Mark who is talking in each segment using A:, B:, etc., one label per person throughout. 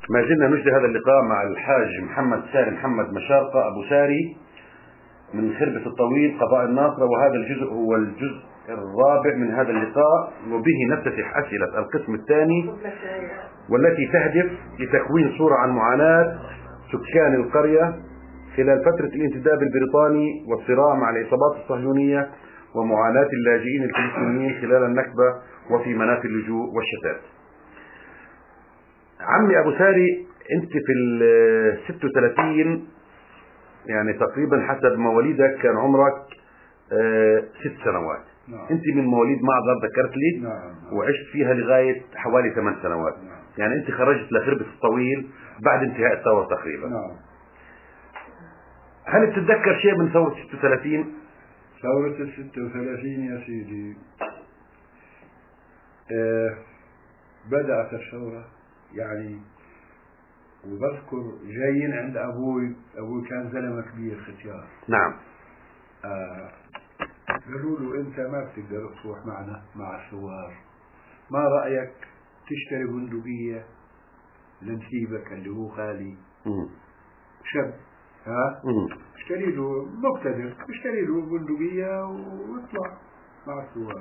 A: ما زلنا نجري هذا اللقاء مع الحاج محمد ساري محمد مشارقة أبو ساري من خربة الطويل قضاء الناصرة، وهذا الجزء هو الجزء الرابع من هذا اللقاء، وبه نفتتح أسئلة القسم الثاني والتي تهدف لتكوين صورة عن معاناة سكان القرية خلال فترة الانتداب البريطاني والصراع مع العصابات الصهيونية ومعاناة اللاجئين الفلسطينيين خلال النكبة وفي مناف اللجوء والشتات. عمي أبو ساري، أنت في 36 يعني تقريبا حسب مواليدك كان عمرك 6 سنوات.
B: نعم.
A: أنت من مواليد معذر ذكرت لي.
B: نعم.
A: وعشت فيها لغاية حوالي 8 سنوات.
B: نعم.
A: يعني أنت خرجت لخربة الطويل بعد انتهاء الثورة تقريبا.
B: نعم.
A: هل بتتذكر شيء من ثورة 36؟
B: ثورة 36 يا سيدي، بدأت الثورة يعني، وبذكر جايين عند أبوي كان زلمة كبير ختيار.
A: نعم.
B: قالوا له أنت ما بتقدر تروح معنا مع الثوار، ما رأيك تشتري بندقية لنسيبك اللي هو خالي شاب، اشتري له مقتدر، اشتري له بندقية واطلع مع الثوار.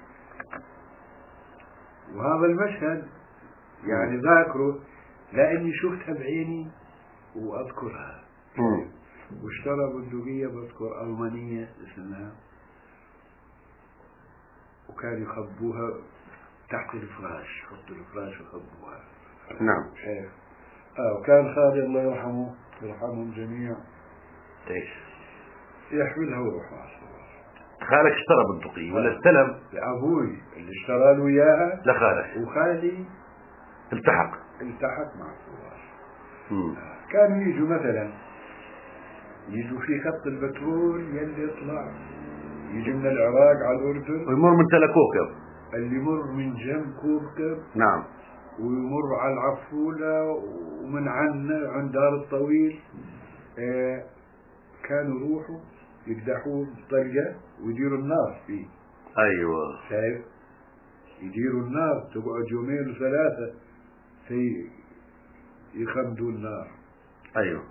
B: وهذا المشهد يعني ذاكره لأني شفتها بعيني وأذكرها. واشترى بندقية بذكر ألمانية اسمها، وكان يخبوها تحت الفراش، يحطوا الفراش ويخبوها.
A: نعم.
B: شايف. وكان خالي الله يرحمه يرحمهم جميع يحملها ويروح مع الثوار.
A: خالك اشترى بندقية ولا استلم؟
B: لأبوي اللي اشترى له إياها
A: لخالك،
B: وخالي
A: التحق
B: مع الثوار. كانوا يجوا مثلا يجوا في خط البترول يلي يطلع يجي من العراق على الأردن
A: ويمر من تل كوكب،
B: اللي يمر من جنب كوكب.
A: نعم.
B: ويمر على العفولة ومن عن دار الطويل. كانوا يروحوا يقدحوه بطلقة ويديروا النار فيه.
A: أيوة.
B: شايف، يديروا النار تقعد 2 و3 في يخمدوا النار.
A: أيوة.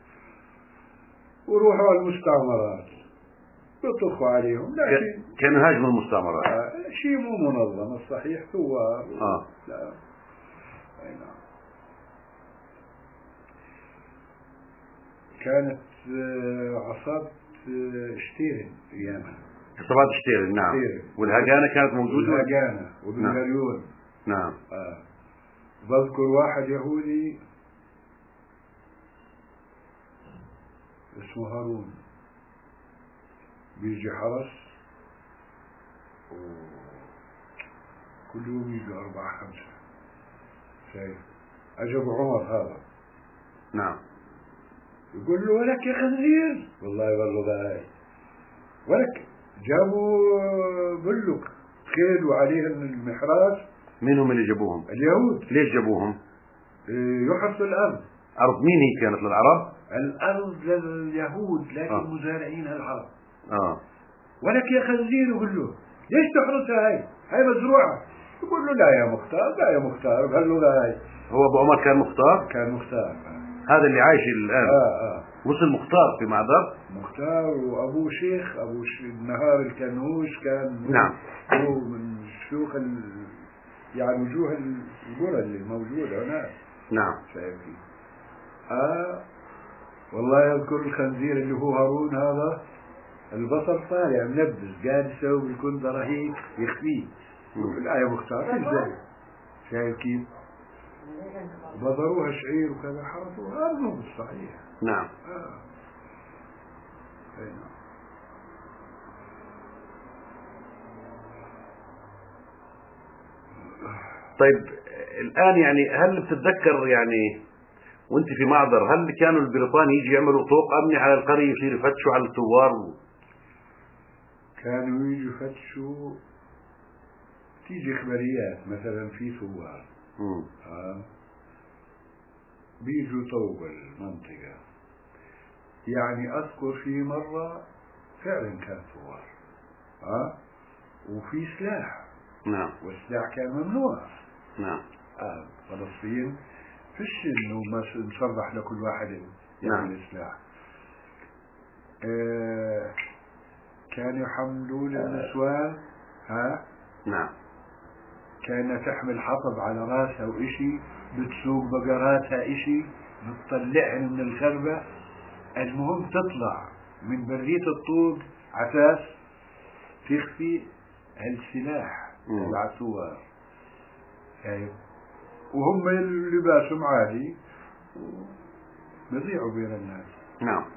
B: وروحوا على المستعمرات يطخوا عليهم، لكن
A: كانوا هاجموا المستعمرات.
B: شيء مو منظم الصحيح ثوار. لا. أي نعم. كانت عصابة شتيرن أيامها،
A: عصابات شتيرن. نعم. والهجانة كانت موجودة.
B: والهجانة وبنغريون.
A: نعم.
B: بذكر واحد يهودي اسمه هارون بيجي حرس وكل يوم يجي 4-5. شايف، عجب عمر هذا.
A: نعم.
B: يقول له ولك يا خنزير، والله يقول له هاي ولك. جابوا بلك خيل وعليهم المحراس.
A: مين هم اللي جابوهم؟
B: اليهود.
A: ليش جابوهم؟
B: يحرسوا الأرض.
A: أرض مين هي كانت؟ للعرب؟
B: الأرض لليهود لكن مزارعين العرب. ولك يا خنزير، يقول له ليش تحرسها هاي مزروعة؟ يقول له لا يا مختار. قال له لا هاي.
A: هو أبو عمر كان مختار؟
B: كان مختار.
A: هذا اللي عايش الآن. وصل مختار في معذر.
B: مختار وأبوه شيخ النهار الكنوش كان.
A: نعم.
B: هو من شيوخ يعني وجوه القرى اللي موجودة هناك.
A: نعم.
B: شايفين. والله يذكر الخنزير اللي هو هارون هذا البصر طالع منبز قاعد يسوي بالكندرة هيك يخفيه. لا يا مختار في الزي. شايف كيف؟ بذروها شعير وكذا حرفوها. هذا مو صحيح.
A: نعم. طيب الآن يعني هل بتتذكر يعني وانت في معذر هل كانوا البريطاني يجي يعملوا طوق أمني على القرية يصير يفتشوا على الثوار؟
B: كانوا يجوا يفتشوا، تيجي خبريات مثلا في ثوار بيجوا طوق المنطقة. يعني أذكر في مرة فعلا كان ثوار وفي سلاح.
A: نعم.
B: والسلاح كان ممنوع.
A: نعم.
B: فلسطين فيش انه نصرح لكل واحد يعمل سلاح. كانوا يحملون النسوان
A: نعم.
B: كانت تحمل حطب على راسها وإشي، بتسوق بقراتها إشي، بتطلعهن من الخربة. المهم تطلع من برية الطوق عساس تخفي السلاح تبع الثوار. وهم لباسهم عادي بيضيعوا بين الناس.
A: نعم.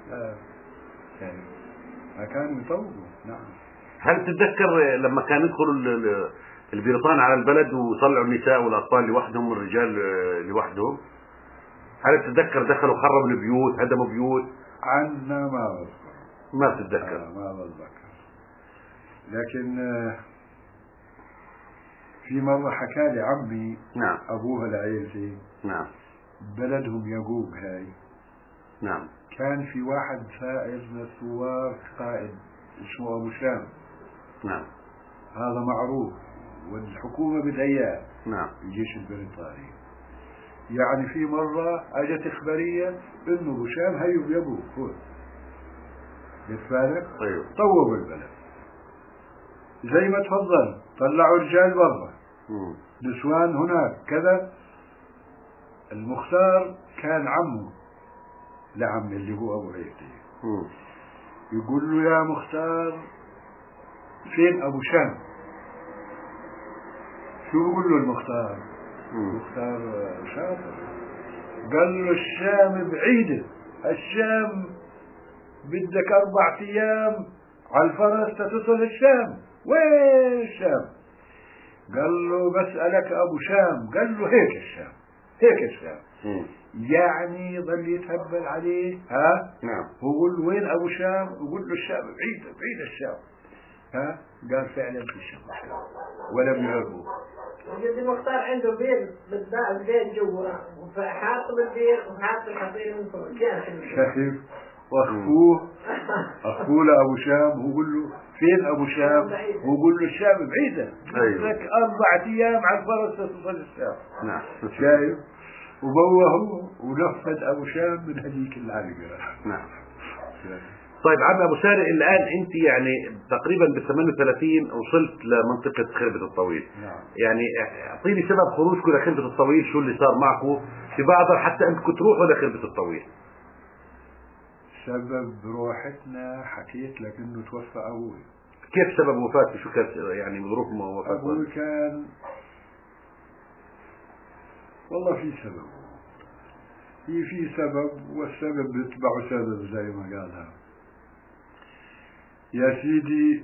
B: ما كانوا يطوقوا. نعم.
A: هل تتذكر لما كان يدخلوا البريطان على البلد ويطلعوا النساء والأطفال لوحدهم والرجال لوحدهم؟ هل تتذكر دخلوا خربوا البيوت، هدموا بيوت؟
B: عنا ما بذكر.
A: ما تتذكر؟
B: ما بتذكر. لكن في مرة حكى لي عمي.
A: نعم.
B: أبوها لعيلتي.
A: نعم.
B: بلدهم يقوق هاي.
A: نعم.
B: كان في واحد سائر من الثوار قائد اسمه أبو شام.
A: نعم.
B: هذا معروف والحكومة بدايات.
A: نعم.
B: الجيش البريطاني. يعني في مرة اجت اخبارية انه ابو شام هيو بيقوق هون. بالفارق.
A: أيوه.
B: طوبوا البلد زي ما تفضل، طلعوا رجال برا، نسوان هناك كذا. المختار كان عمه لعمي اللي هو ابو عيسى، يقول له يا مختار فين ابو شام؟ شو بيقول له المختار؟ مختار شاطر. قال له الشام بعيدة، الشام بدك 4 أيام على الفرس تصل الشام. وين الشام؟ قال له بسألك أبو شام. قال له هيك الشام، هيك الشام. يعني ظل يتهبل عليه.
A: نعم.
B: هو يقول له وين أبو شام؟ يقول له الشام بعيد، بعيد الشام. قال فعلا في الشام ولم يهربوا.
C: وجد المختار عنده بير بالبيت جوا، وحاطب البير وحاط الحصير من فوق.
B: شايف؟ واخوه لابو شام، هو يقول له فين ابو شام؟ هو يقول له الشام بعيده.
A: أيوه.
B: لك 4 أيام على الفرس تصل الشام.
A: نعم.
B: شايف؟ وبوه ونفذ ابو شام من هذيك العلقه.
A: نعم. طيب عم ابو ساري، الان انت يعني تقريبا بال 38 وصلت لمنطقه خربة الطويل.
B: نعم.
A: يعني اعطيني سبب خروجكم لخربة الطويل، شو اللي صار معكم في بعض حتى انكم تروحوا لخربة الطويل؟
B: سبب روحتنا حكيت لك انه توفى ابوي.
A: كيف سبب وفاته؟ شو كان يعني ظروف وفاته؟
B: ابوي كان والله في سبب، في سبب، والسبب بيتبعه سبب زي ما قالها يا سيدي.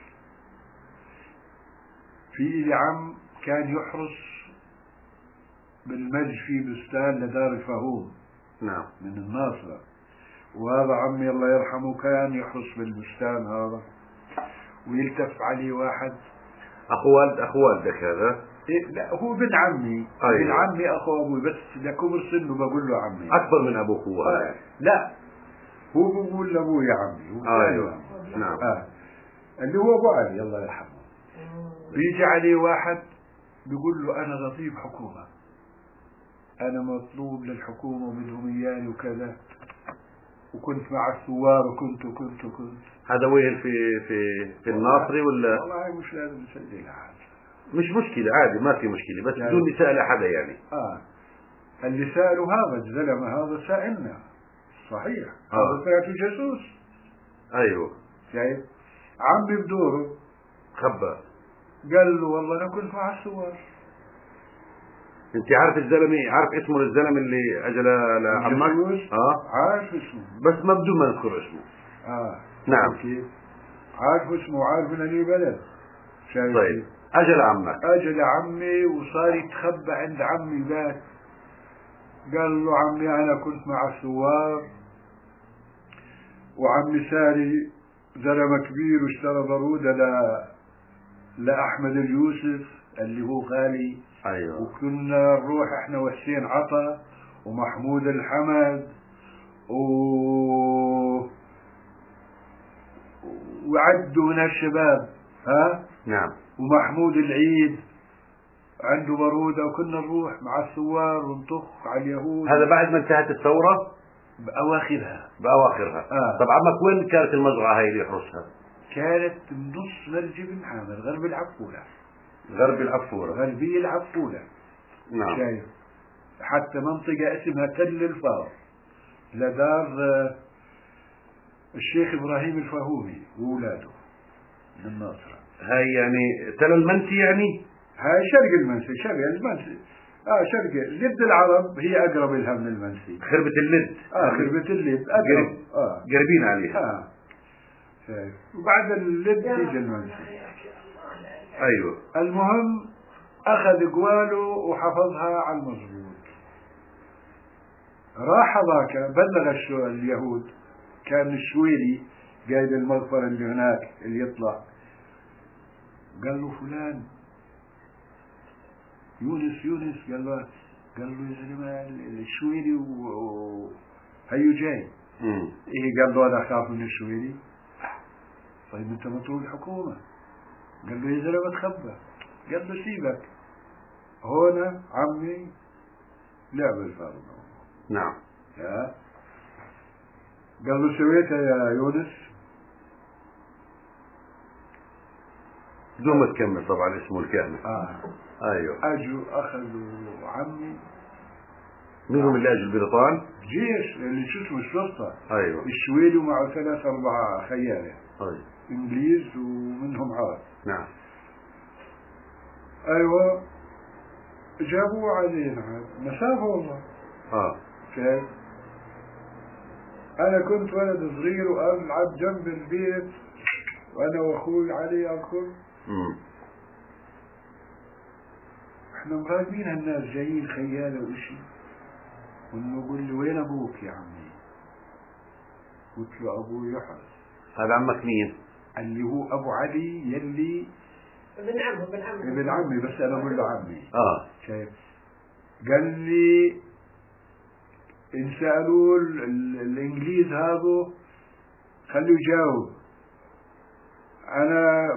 B: في عم كان يحرس بالمج في بستان لدار الفهوم.
A: نعم.
B: من الناصرة. وهذا عمي الله يرحمه كان يحرس بالبستان هذا، ويلتف عليه واحد.
A: اخو والدك هذا؟
B: إيه لا، هو بن عمي.
A: أيوة.
B: بن عمي اخو ابوي، بس لكبر سنه بقول له عمي.
A: اكبر من ابوك هو هذا؟
B: لا، هو بقول لابوي يا عمي.
A: ايوه. نعم.
B: اللي هو ابو علي الله يرحمه. بيجي عليه واحد بيقول له انا غضيب حكومة، انا مطلوب للحكومة وبدهم اياني وكذا، وكنت مع الثوار وكنت.
A: هذا وين في الناصري ولا؟
B: والله مش لازم نسجلها.
A: مش مشكلة، عادي، ما في مشكلة، بس
B: يعني
A: بدون نساء لحدا يعني.
B: اللي سألوا هذا الزلمة هذا سائلنا صحيح. هذا طلعته جاسوس.
A: ايوه.
B: شايف؟ عمي بدوره
A: خبر
B: قال له والله انا كنت مع الثوار.
A: انت عارف الزلمه، عارف اسمه الزلمه اللي اجى لعمك؟
B: عارف اسمه،
A: بس ما بدون ما نذكر اسمه.
B: نعم. كيف عارف اسمه وعارف من اي بلد. شايف؟
A: طيب اجى لعمك.
B: اجى لعمي وصار يتخبى عند عمي ذاك. قال له عمي انا كنت مع الثوار، وعمي ساري زلمه كبير واشترى بارودة لأحمد اليوسف اللي هو خالي.
A: أيوة.
B: وكنا نروح احنا وحسين عطا ومحمود الحمد وعدوا من الشباب.
A: نعم.
B: ومحمود العيد عنده برودة، وكنا نروح مع الثوار ونطخ على اليهود.
A: هذا بعد ما انتهت الثورة؟
B: بأواخرها.
A: طب عمك وين كانت المزرعة هاي اللي يحرسها؟
B: كانت بنص مرج بن عامر، غرب العفولة.
A: غربية
B: العفولة.
A: نعم.
B: شايف؟ حتى منطقة اسمها تل الفار، لدار الشيخ إبراهيم الفهومي وأولاده من ناصرة.
A: هاي يعني تل المنسي، يعني
B: هاي شرق المنسي. شرق لد العرب، هي أقرب لها من المنسي.
A: خربة اللد.
B: خربة اللد أقرب.
A: قريبين عليها.
B: شايف؟ وبعد اللد تيجي المنسي.
A: أيوه.
B: المهم أخذ قواله وحفظها على المضبوط. راح ذاك بلغ اليهود، كان الشويلي قايد المغفر اللي هناك اللي يطلع، قال له فلان يونس قال له يا زلمة الشويلي هيو جاي. إيه قال له أنا أخاف من الشويلي. طيب أنت مطلوب الحكومة. قال له يا زلمة تخبى. قال له سيبك هنا عمي لعب الفرض.
A: نعم.
B: قال له سويتها يا يونس
A: بدون ما تكمل طبعا اسمه الكامل. ايوه.
B: اجوا اخذوا عمي.
A: مين هم اللي اجوا؟ البريطان؟
B: جيش اللي شو اسمه الشرطة.
A: ايوه.
B: الشويلي ومعه 3-4 خيالة.
A: طيب.
B: انجليز ومنهم عرب.
A: نعم.
B: ايوه جابوه علينا مسافة والله. شايف؟ انا كنت ولد صغير والعب جنب البيت وانا واخوي علي اذكر. احنا مراقبين هالناس جايين خيالة وشي، ونقول لي وين ابوك يا عمي؟ قلت له ابوي يحرس.
A: هذا عمك مين؟
B: اللي هو ابو علي يلي ابن عمي بس انا اقول له عمي. شايف؟ قال لي ان سألوا الانجليز هذا خليه يجاوب. انا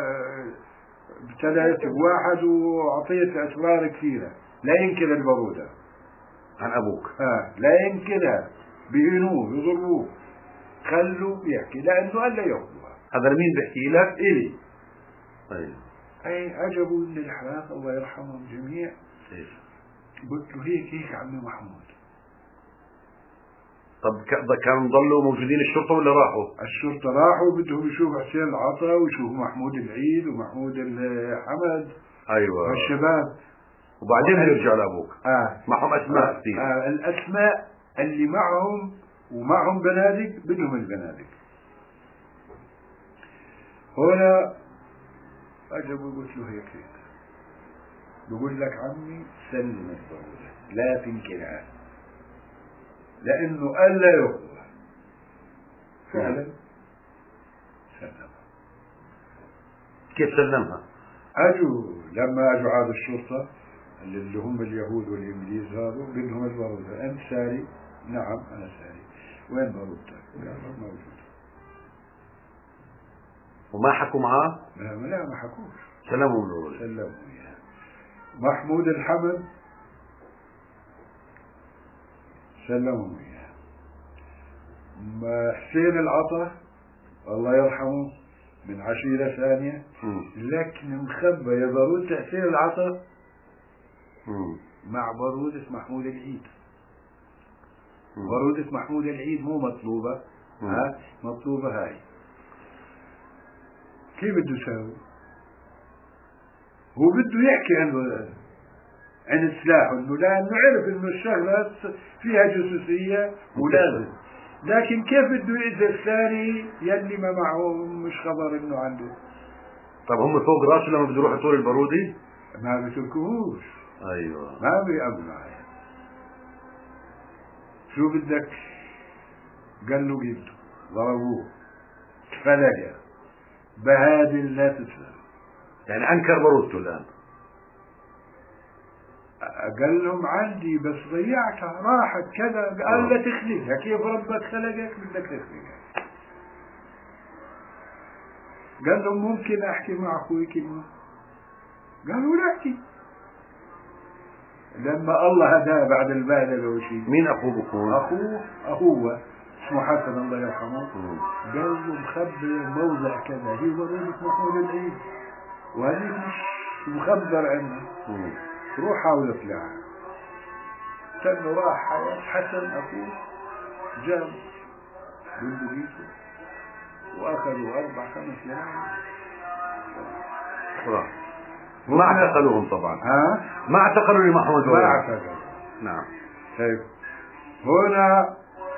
B: ابتليت بواحد واعطيت اسرار كثيرة لا ينكر البرودة
A: عن ابوك.
B: لا ينكرها، بيهنوه يضروه، خلوه يحكي لانه الا ياخذوها.
A: هذا مين بيحكي لك؟
B: الي.
A: طيب.
B: اي عجبوا من الاحراق الله يرحمهم جميع. قلت له هيك عمي محمود.
A: طب كانوا ضلوا موجودين الشرطة ولا راحوا؟
B: الشرطة راحوا، بدهم يشوفوا حسين العطا ويشوفوا محمود العيد ومحمود الحمد.
A: ايوه.
B: الشباب.
A: وبعدين يرجعوا لابوك. معهم اسماء كثير.
B: الاسماء اللي معهم ومعهم بنادق، بدهم البنادق. هنا اجابوا قلت له هيك بقول لك عمي سلم الضرورة لا تنكرها لانه الا يخضع. فعلا سلمها.
A: كيف سلمها؟
B: لما اجوا عاد الشرطة اللي هم اليهود والانجليز هذا بدهم البارودة. انت ساري؟ نعم انا ساري. وين بارودتك؟ قال موجود.
A: وما حكوا معاه؟
B: لا ما حكوش.
A: سلموا
B: اياه. محمود الحمد سلموا اياه. حسين العطا الله يرحمه من عشيرة ثانية، لكن مخبى يا بارودة حسين العطا مع بارودة محمود العيد. بارودة محمود العيد مو مطلوبة. مطلوبة هاي. كيف بده يساوي؟ هو بده يحكي عن السلاح لانه عرف انه الشغلة فيها جاسوسية ولازم، لكن كيف بده يأذي الثاني يلي ما معه مش خبر انه عنده؟
A: طب هم فوق راسه لما بده يروح طول البارودي؟
B: ما بتركوهوش.
A: ايوه.
B: ما بيقبل معي. شو بدك؟ قال له جبته، ضربوه، فلقى بهادل لا تسلم.
A: يعني انكر بارودته الان.
B: قال لهم عندي بس ضيعتها راحت كذا. قال لا تخلقها، كيف ربك خلقك بدك تخلقها. قال لهم ممكن احكي مع اخوي كلمة؟ قالوا لا احكي. لما الله هداه بعد البهدله وشيء.
A: مين أخوه بكون؟
B: أخوه اسمه حسن الله يرحمه. قال له مخبر موضع كذا، هي وروني محمود العيد وهذيك مش مخبر عنه. روح حاول اطلعها. كان راح حسن أخوه جاب بندقيته وأخذوا 4-5 ليالي.
A: ما اعتقلوهم طبعا. ما اعتقلوا لمحمود
B: ما اعتقلوا.
A: نعم.
B: طيب هنا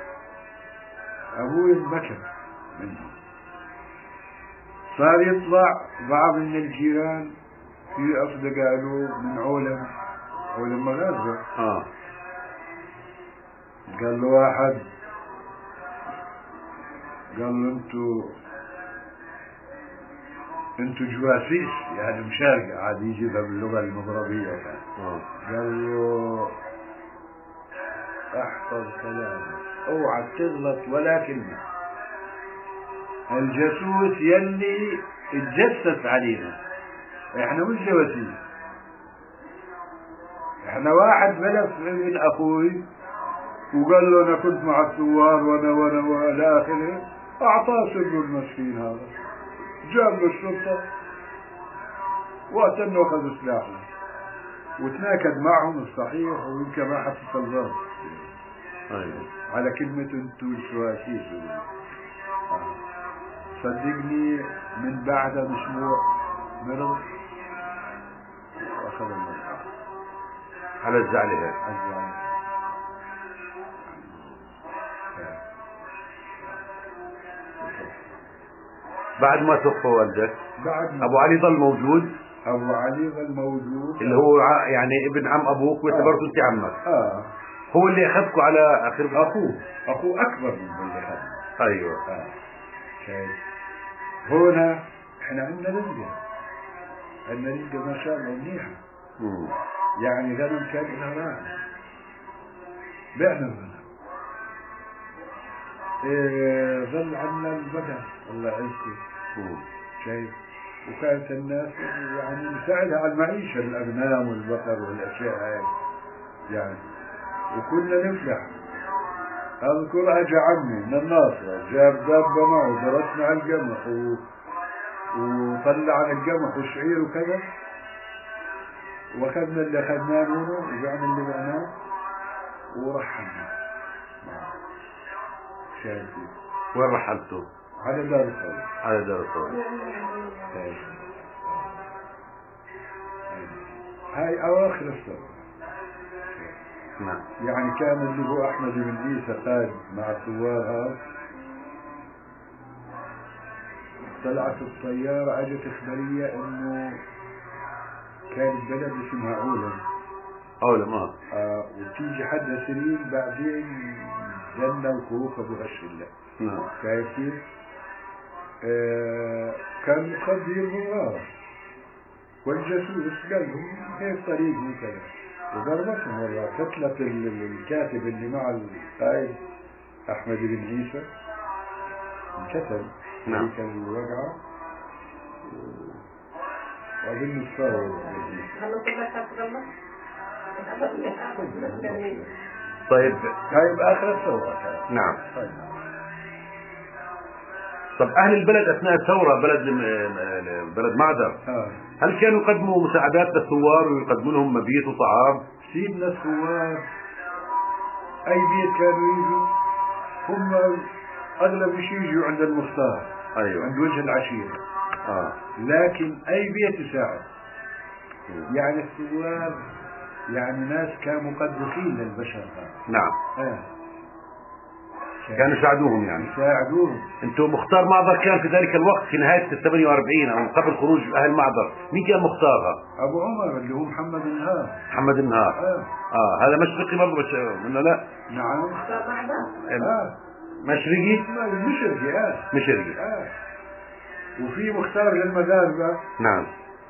B: أبوي انبكى منه. صار يطلع بعض من الجيران في أصدقاء له من علم مغازة. قال له واحد، قال له انتوا جواسيس يعني مشارقة، عاد يجيبها باللغة المغربية كان. قال له احفظ كلامك، اوعى تغلط ولا كلمة. الجاسوس يلي اتجسس علينا، احنا مش جواسيس، احنا واحد بلف من اخوي وقال له انا كنت مع الثوار وانا والى اخره، اعطاه سر المسكين هذا، جاب له الشرطة وقت انه اخذ سلاحه وتناكد معهم الصحيح، ويمكن ما حط الضرب على كلمة انتوا الشواشيش. صدقني من بعد اسبوع مرض واخذ المرض
A: على الزعل. بعد ما توفى والدك ابو علي ظل موجود.
B: ابو علي ظل موجود
A: اللي هو يعني ابن عم ابوك واعتبرته انت عمك. هو اللي اخذكم على اخر.
B: اخوه اكبر من اللي اخذنا.
A: ايوه.
B: شايف هنا احنا عندنا رزقه ما شاء الله منيحه. يعني غنم كان لها راحه، بعنا الغنم. ظل عنا البدن الله يعزكم. شايف وكانت الناس يعني نساعدها على المعيشة، الأغنام والبقر والأشياء هاي يعني، وكنا نفلح. أذكر أجا عمي من الناصرة جاب دابة معه، درسنا على القمح وطلع عن القمح والشعير وكذا، وأخذنا اللي أخذناه منه وبعنا اللي بعناه ورحلنا. شايفين
A: وين رحلتوا؟
B: على دار الصوت.
A: على دار الصوت.
B: هاي أواخر الثورة.
A: نعم.
B: يعني كان اللي هو أحمد بن عيسى قائد مع الثوار هذا، طلعت الطيارة أجت إخبارية إنه كان بلد اسمها علم. وتيجي حد سنين بعدين جنة وكروك أبو غش الله.
A: نعم.
B: شايف كيف؟ كان يقضي المغارة والجاسوس قال لهم هيك طريق وكذا، وضربتهم والله. قتلت الكاتب اللي مع القائد أحمد بن عيسى، انقتل ذيك الوقعة، وأظن الثورة.
A: طيب
B: آخر الثورة.
A: نعم. طب أهل البلد أثناء الثورة، بلد معدر، هل كانوا يقدموا مساعدات للثوار ويقدموا لهم مبيت وطعام؟
B: سيدنا الثوار أي بيت كانوا يجوا، هم أغلب شيء يجوا عند المختار.
A: أيوة.
B: عند وجه العشيرة. لكن أي بيت يساعد. يعني الثوار يعني ناس كانوا مقدسين للبشر.
A: نعم. كانوا يساعدوهم يعني.
B: يساعدوهم.
A: انتم مختار معبر كان في ذلك الوقت في نهاية 48 او قبل خروج اهل معبر، مين كان مختارها؟
B: ابو عمر اللي هو محمد النهار.
A: محمد النهار. هذا مشرقي برضه منه لا؟
B: نعم.
A: مشرقي؟
B: مشرقي.
A: مشرقي.
B: وفي مختار للمغاربة.
A: نعم.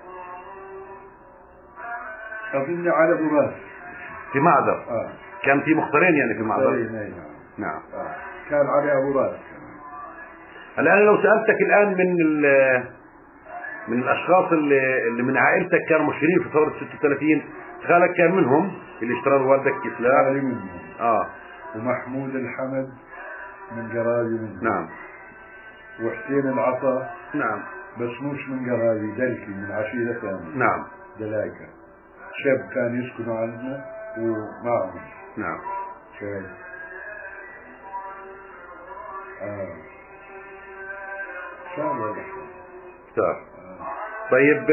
B: اظن على ابو راس.
A: في معبر. كان في مختارين يعني في معبر.
B: نعم. كان على أبو راس.
A: الآن لو سألتك الآن من الاشخاص اللي من عائلتك كانوا مشهورين في ثورة 36، خالك كان منهم اللي اشترى والدك سلاح؟
B: منهم. ومحمود الحمد من قرايبي منهم.
A: نعم.
B: وحسين العطا.
A: نعم.
B: بس مش من قرايبي، دلكي من عشيرة ثانية.
A: نعم.
B: دلايكا شاب كان يسكنوا عندنا ومعهم.
A: نعم.
B: شاب. شاب ولا
A: شاب. طيب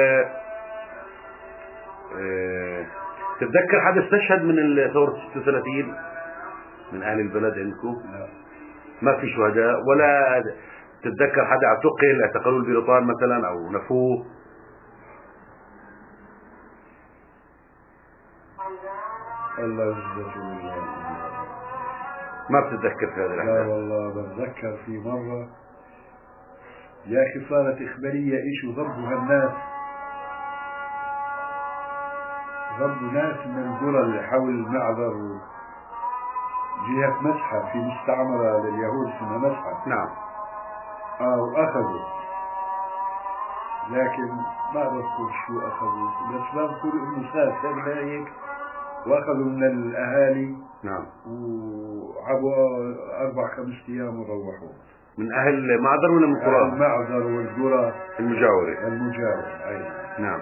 A: تتذكر حدا استشهد من ثورة 36 من أهل البلد عندكم؟
B: لا.
A: ما في شهداء ولا تتذكر حدا اعتقلوا البريطان مثلا أو نفوه؟
B: الله يجزاك الله.
A: ما بتتذكر في هذه الأحداث؟
B: لا والله بتذكر في مرة يا أخي صارت إخبارية إيش وضربوا هالناس، ضربوا ناس من القرى اللي حول المعبر جهة مسحة في مستعمرة لليهود اسمها مسحة.
A: نعم.
B: وأخذوا، لكن ما بذكر شو أخذوا، بس بذكر إنه صار هيك وأخذوا من الأهالي.
A: نعم.
B: وعبوا 4-5 أيام وروحوا.
A: من أهل معذر ولا من القرى؟
B: المعذر والقرى
A: المجاورة.
B: أيضا.
A: نعم.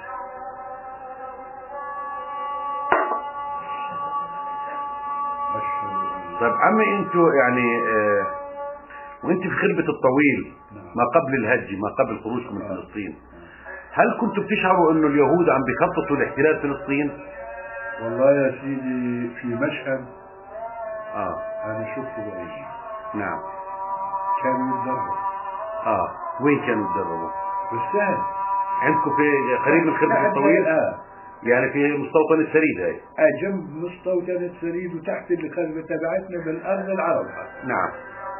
A: طيب عمي انتو يعني وانت في خربة الطويل ما قبل الهج، ما قبل خروجكم من فلسطين، هل كنتوا بتشعروا انه اليهود عم بيخططوا لاحتلال فلسطين؟
B: والله يا سيدي في مشهد انا شفته بعيني.
A: نعم.
B: كانوا يتدربوا.
A: وين كانوا يتدربوا؟
B: بالسهل.
A: عندكم في قريب من خربة الطويل؟ يعني في مستوطن السريد هاي؟
B: جنب مستوطن السريد وتحت الخربة تبعتنا بالارض العرب.
A: نعم.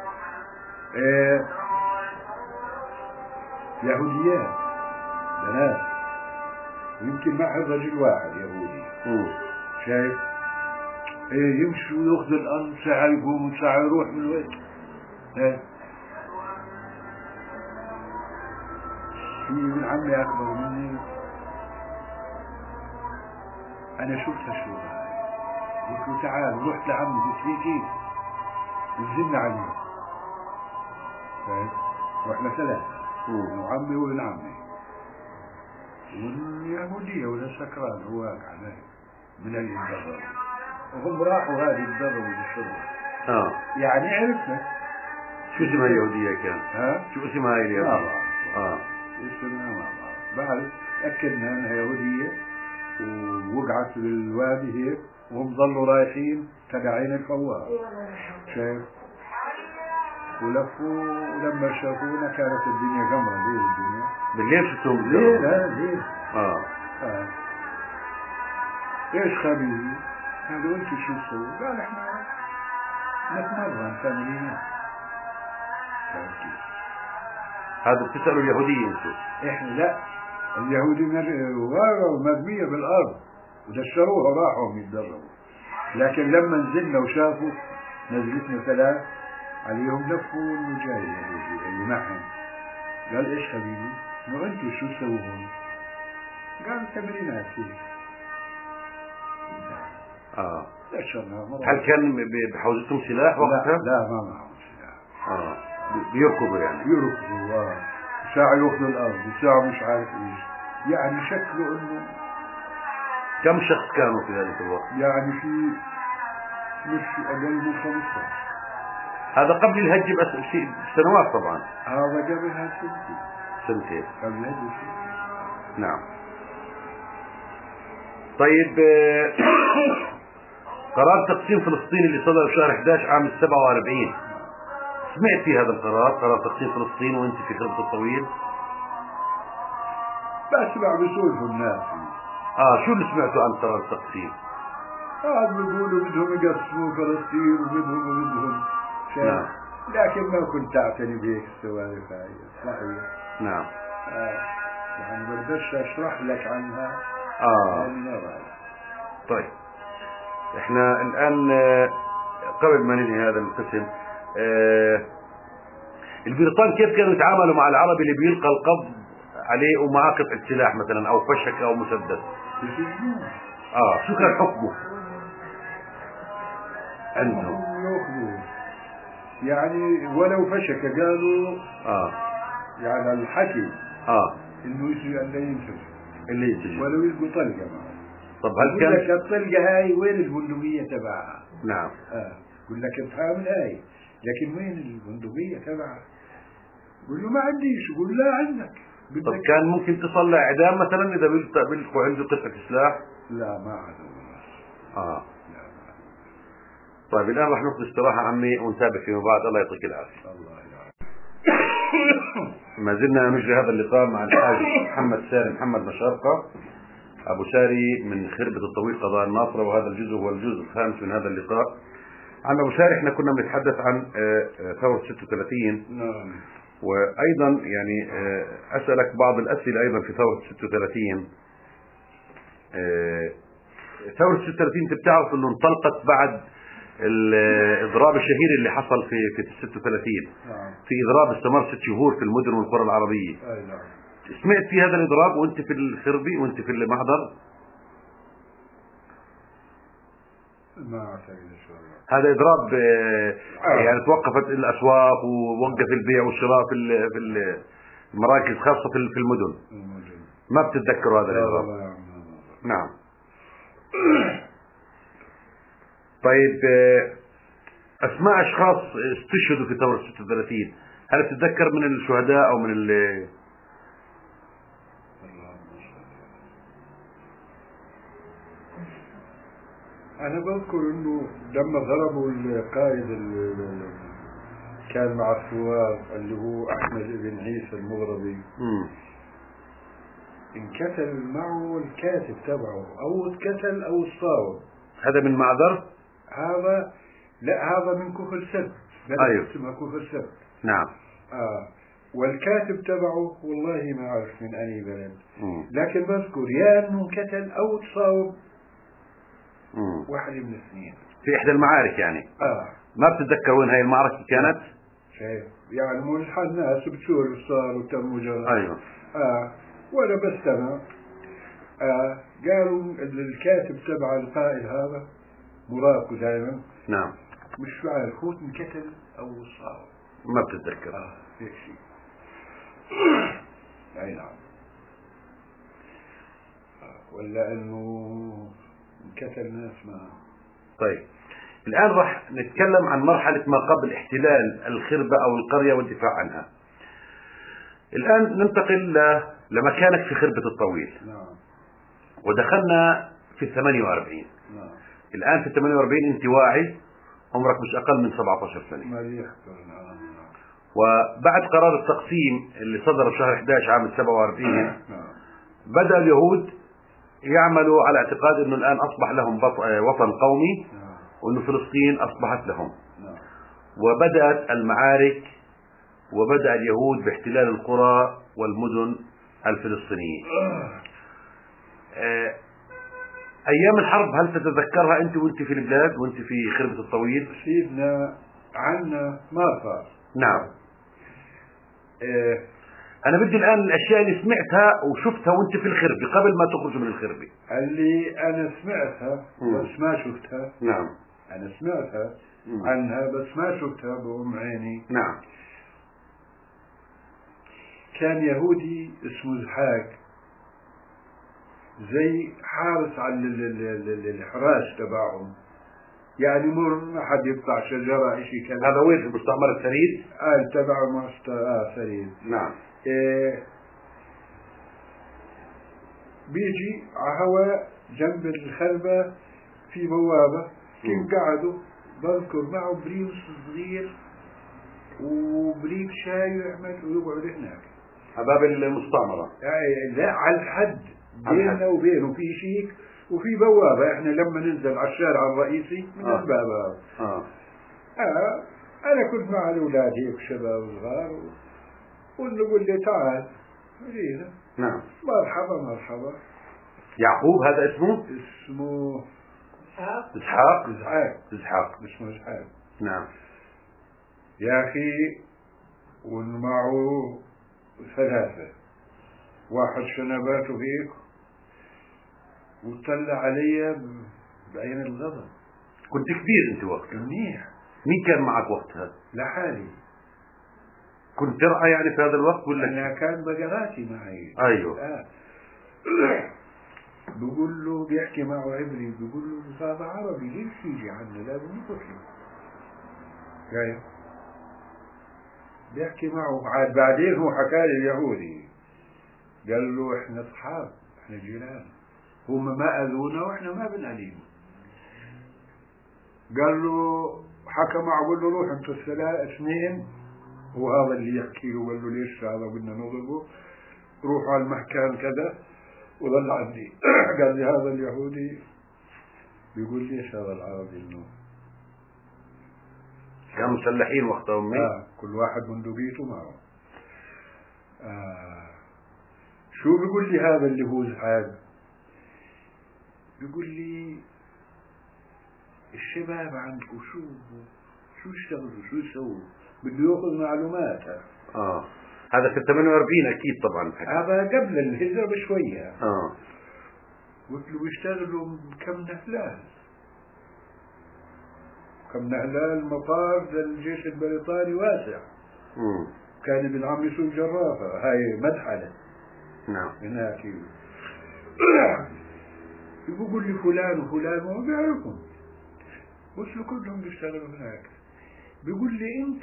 B: يهوديات بنات، ويمكن معه رجل واحد يهودي. شايف؟ يمشوا وياخذوا الارض، ساعة يقوم وساعة يروح من الوقت. في من عمي اكبر مني، انا شفتها شو هاي، قلت له تعال، رحت لعمي قلت لي كيف؟ نزلنا عليه. رحنا 3 وعمي وابن عمي واليهودية ولا سكران هو عليه من اللي يتدربوا، وهم راحوا هذه يتدربوا بالشرطة. يعني عرفنا
A: شو اسمها اليهودية كان؟ شو اسمها هاي اليهودية؟
B: اسمها ما بعرف، أكدنا أنها يهودية ووقعت بالوادي هيك، وهم ظلوا رايحين تبعين الفوار. شايف؟ ولفوا، ولما شافونا كانت الدنيا قمرة. ليه الدنيا؟
A: بالليل شفتهم
B: بالليل؟ ليه؟ ايش خبيث؟ قالوا انتوا شو تسووا؟ قال احنا نتمرن تمرينات.
A: هذا بتسألوا اليهودية انتوا؟
B: احنا لا، اليهودي مرمية بالارض ودشروها وراحوا يتدربوا، لكن لما نزلنا وشافوا نزلتنا 3 عليهم لفوا المجاهد اليهودي اللي معهم. قال ايش حبيبي؟ انتوا شو تسوون؟ قال تمرينات هيك.
A: هل كان بحوزتهم سلاح وقتها؟
B: لا ما معهم سلاح.
A: بيركضوا يعني؟
B: يركضوا ساعة يأخذوا الأرض وساعة مش عارف إيش، يعني شكله إنه.
A: كم شخص كانوا في ذلك الوقت؟
B: يعني في مش أقل من 15.
A: هذا قبل الهج بس سنوات طبعا.
B: هذا قبلها 2
A: سنتين.
B: قبل الهج.
A: نعم. طيب قرار تقسيم فلسطين اللي صدر في شهر 11 عام 47، سمعت في هذا القرار، قرار تقسيم فلسطين وانت في خربة الطويل؟
B: بسمع بيسولفوا الناس.
A: شو اللي سمعتوا عن قرار التقسيم؟
B: بيقولوا بدهم يقسموا فلسطين وبدهم
A: نعم.
B: لكن ما كنت اعتني بهيك السوالف هاي. صحيح.
A: نعم.
B: يعني ما بديش اشرح لك عنها.
A: طيب احنا الان قبل ما ننهي هذا القسم، البريطان كيف كانوا يتعاملوا مع العربي اللي بيلقى القبض عليه ومعاه قطعة سلاح مثلا او فشك او مسدس. شو كان حكمه عندهم؟
B: ياخذوه يعني ولو فشك قالوا يعني الحكي انه يجي اللي ينسجن ولو يلقوا طلقه معه.
A: طب هل كان
B: لك الطلقه هاي وين البندقيه تبعها؟
A: نعم.
B: يقول لك افهم هاي، لكن وين البندقيه تبعها؟ يقول له ما عنديش، يقول لا عندك.
A: طب كان ممكن تصل اعدام مثلا اذا بيلقوا عنده قطعه سلاح؟
B: لا ما عاد.
A: لا. طيب الان راح ناخذ استراحه عمي ونتابع فيما بعد. الله يعطيك العافيه.
B: الله يعافيك.
A: ما زلنا نجري هذا اللقاء مع الحاج محمد ساري محمد مشارقة ابو ساري من خربة الطويل قضاء الناصرة، وهذا الجزء هو الجزء الخامس من هذا اللقاء. عن ابو ساري احنا كنا بنتحدث عن ثورة 36.
B: نعم.
A: وايضا يعني اسالك بعض الاسئله ايضا في ثوره 36. ثوره 36 انت بتعرف انه انطلقت بعد الاضراب الشهير اللي حصل في 36.
B: نعم.
A: في اضراب استمر 6 شهور في المدن والقرى العربيه.
B: نعم.
A: سمعت في هذا الاضراب وانت في الخربي وانت في المحضر؟
B: ما اعتقد ان شاء الله.
A: هذا اضراب يعني توقفت الاسواق ووقف البيع والشراء في المراكز خاصه في المدن. ما بتتذكروا هذا الاضراب؟ نعم. طيب اسماء اشخاص استشهدوا في ثوره 36 هل بتتذكر من الشهداء او من
B: أنا بذكر إنه لما ضربوا القائد اللي كان مع الثوار اللي هو أحمد بن عيسى المغربي، انقتل معه الكاتب تبعه، أو اتقتل أو اصطاوب.
A: هذا من معذر؟
B: هذا لا، هذا من كفر سب.
A: أيوه.
B: اسمها كفر سب.
A: نعم.
B: والكاتب تبعه والله ما أعرف من أي بلد، لكن بذكر يا إنه انقتل أو تصاوب. واحد من الاثنين
A: في احدى المعارك يعني. ما بتتذكر وين هاي المعركة كانت؟
B: شايف يعني مش الناس بتشوف صار وتم وجرى.
A: ايوه.
B: وانا بستمع. قالوا الكاتب تبع القائد هذا مراقب دائما.
A: نعم.
B: مش عارف هو انقتل او صار.
A: ما بتتذكر.
B: هيك شيء. اي نعم. ولا انه انقتل ناس معه.
A: طيب الآن راح نتكلم عن مرحلة ما قبل احتلال الخربة أو القرية والدفاع عنها. الآن ننتقل لمكانك في خربة الطويل.
B: نعم.
A: ودخلنا في 48.
B: نعم.
A: الآن في 48 أنت واعي، عمرك مش أقل من 17 سنة.
B: نعم.
A: وبعد قرار التقسيم اللي صدر في شهر 11 عام 47
B: نعم.
A: بدأ اليهود يعملوا على اعتقاد أنه الآن أصبح لهم وطن قومي، وأنه فلسطين أصبحت لهم. وبدأت المعارك وبدأ اليهود باحتلال القرى والمدن الفلسطينية. أيام الحرب هل تتذكرها أنت وأنت في البلاد وأنت في خربة الطويل؟
B: سيدنا عنا ما صار.
A: نعم. أنا بدي الآن الأشياء اللي سمعتها وشفتها وأنت في الخربة قبل ما تخرج من الخربة.
B: اللي أنا سمعتها بس ما شفتها.
A: نعم.
B: أنا سمعتها عنها بس ما شفتها بأم عيني.
A: نعم.
B: كان يهودي اسمه زحاك، زي حارس على الحراس تبعهم، يعني ما حد يقطع شجرة اشي كذا.
A: هذا وين في مستعمرة سريد؟
B: تبع سريد.
A: نعم.
B: بيجي على هواء جنب الخربة في بوابة، كيف قعدوا بذكر معه بريوس صغير وبريق شاي ويعمل ويقعد هناك
A: على باب المستعمرة.
B: لا، على الحد بيننا وبينه في شيك وفي بوابة. احنا لما ننزل على الشارع الرئيسي من الباب هذا. انا كنت مع الاولاد هيك شباب صغار ونقول لي تعال جينا.
A: نعم.
B: مرحبا مرحبا.
A: يعقوب هذا اسمه إسحاق.
B: اسمه إسحاق.
A: نعم.
B: يا أخي ومعه 3 واحد شنباته هيك وطلع علي بعين الغضب.
A: كنت كبير انت وقتها؟
B: منيح.
A: مين كان معك وقتها؟
B: لحالي.
A: كنت ترعى يعني في هذا الوقت ولا؟
B: أنا كان بقراتي معي.
A: ايوه.
B: بقول له بيحكي معه عبري، بقول له هذا عربي ليش يجي عنا لازم نقتله. جاي بيحكي معه عاد بعدين هو حكى لي اليهودي قال له احنا اصحاب احنا جيران، هم ما اذونا واحنا ما بنأذيهم. قال له حكى معه قال له روح انتوا الثلاث اثنين، وهذا اللي يحكي له قال له ليش هذا بدنا نضربه، روحوا على المحكمة كذا وظل عندي. قال لي هذا اليهودي بيقول ليش هذا العربي انه
A: كانوا مسلحين وقتها
B: كل واحد بندقيته معه. شو بيقول لي هذا اللي هو زحاد؟ بيقول لي الشباب عندكم شو اشتغلوا شو يسووا، بده ياخذ معلومات.
A: هذا في 48 اكيد طبعا.
B: هذا قبل الهجرة بشوية. قلت له بيشتغلوا كم نهلال مطار للجيش البريطاني واسع. كان ابن عمي يسوق جرافة، هاي مدحلة.
A: نعم.
B: هناك يقول لي فلان وفلان وما بيعرفهم، قلت له كلهم بيشتغلوا هناك. بيقول لي انت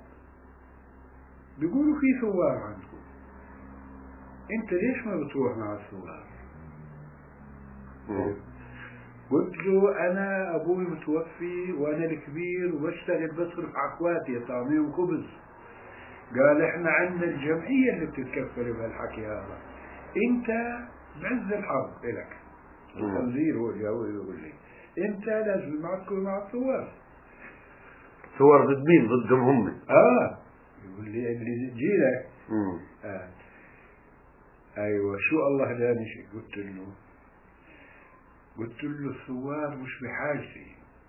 B: بيقولوا في ثوار عندكم، انت ليش ما بتروح مع الثوار؟ قلت له انا ابوي متوفي وانا الكبير وبشتغل بصرف على اخواتي طعميهم خبز. قال احنا عندنا الجمعية اللي بتتكفل بهالحكي هذا، انت بعز الحرب الك الخنزير هو اليهودي يقول لي انت لازم معكم مع الثوار.
A: ثوار ضد مين؟ ضدهم هم؟
B: يقول لي اللي جيلك. ايوه شو الله داني. قلت له الثوار مش بحاجتي،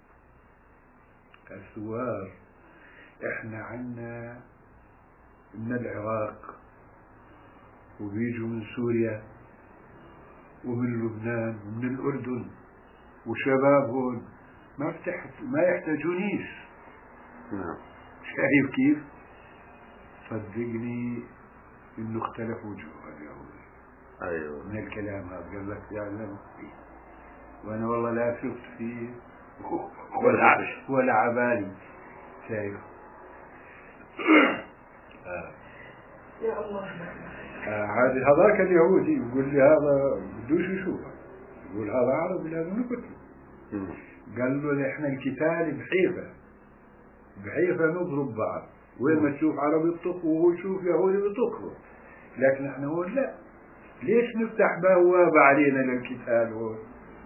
B: الثوار احنا عنا من العراق وبيجوا من سوريا ومن لبنان ومن الأردن وشباب هون ما يحتاجونيش.
A: نعم.
B: شايف كيف؟ صدقني انه اختلف وجوه اليهود.
A: ايوه.
B: من الكلام هذا قال لك يعلم فيه، وانا والله لا شفت فيه ولا عبالي. شايف؟
C: يا الله.
B: هذاك اليهودي يقول لي هذا بدوش يشوفه، يقول هذا عربي لازم نقتله. قال له احنا القتال بحيفا نضرب بعض، وين ما تشوف عربي يطخ وهو يشوف يهودي بيطخه، لكن احنا هون لا، ليش نفتح بوابة علينا للقتال هون؟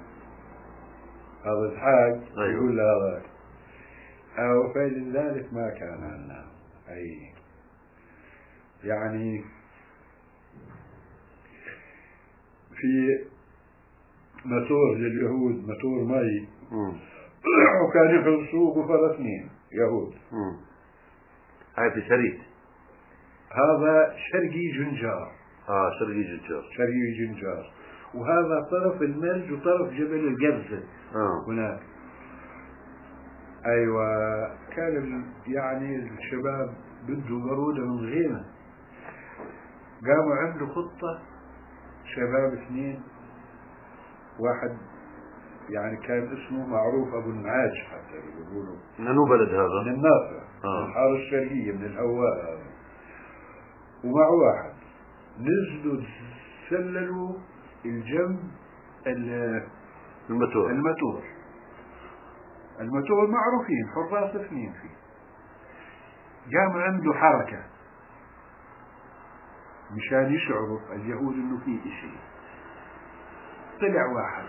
B: هذا زحاج. يقول هذا فلذلك ما كان عنا أي يعني في ماتور لليهود، ماتور مي وكان يخلصوه فرسنين يهود.
A: هاي في شريط.
B: هذا شرقي جنجار.
A: شرقي
B: جنجار. وهذا طرف الملج وطرف جبل القرزة هناك. ايوه كان يعني الشباب بده برودة من غيمة، قاموا عملوا خطة شباب اثنين، واحد يعني كان اسمه معروف ابو النعاج حتى يقولوا.
A: منو بلد هذا؟
B: من الناصرة. من الحارة الشرقية من الهواء. ومع واحد نزلوا سللوا الجنب الماتور معروفين حراس اثنين فيه. قام عنده حركة مشان يشعروا اليهود انه في اشي. طلع واحد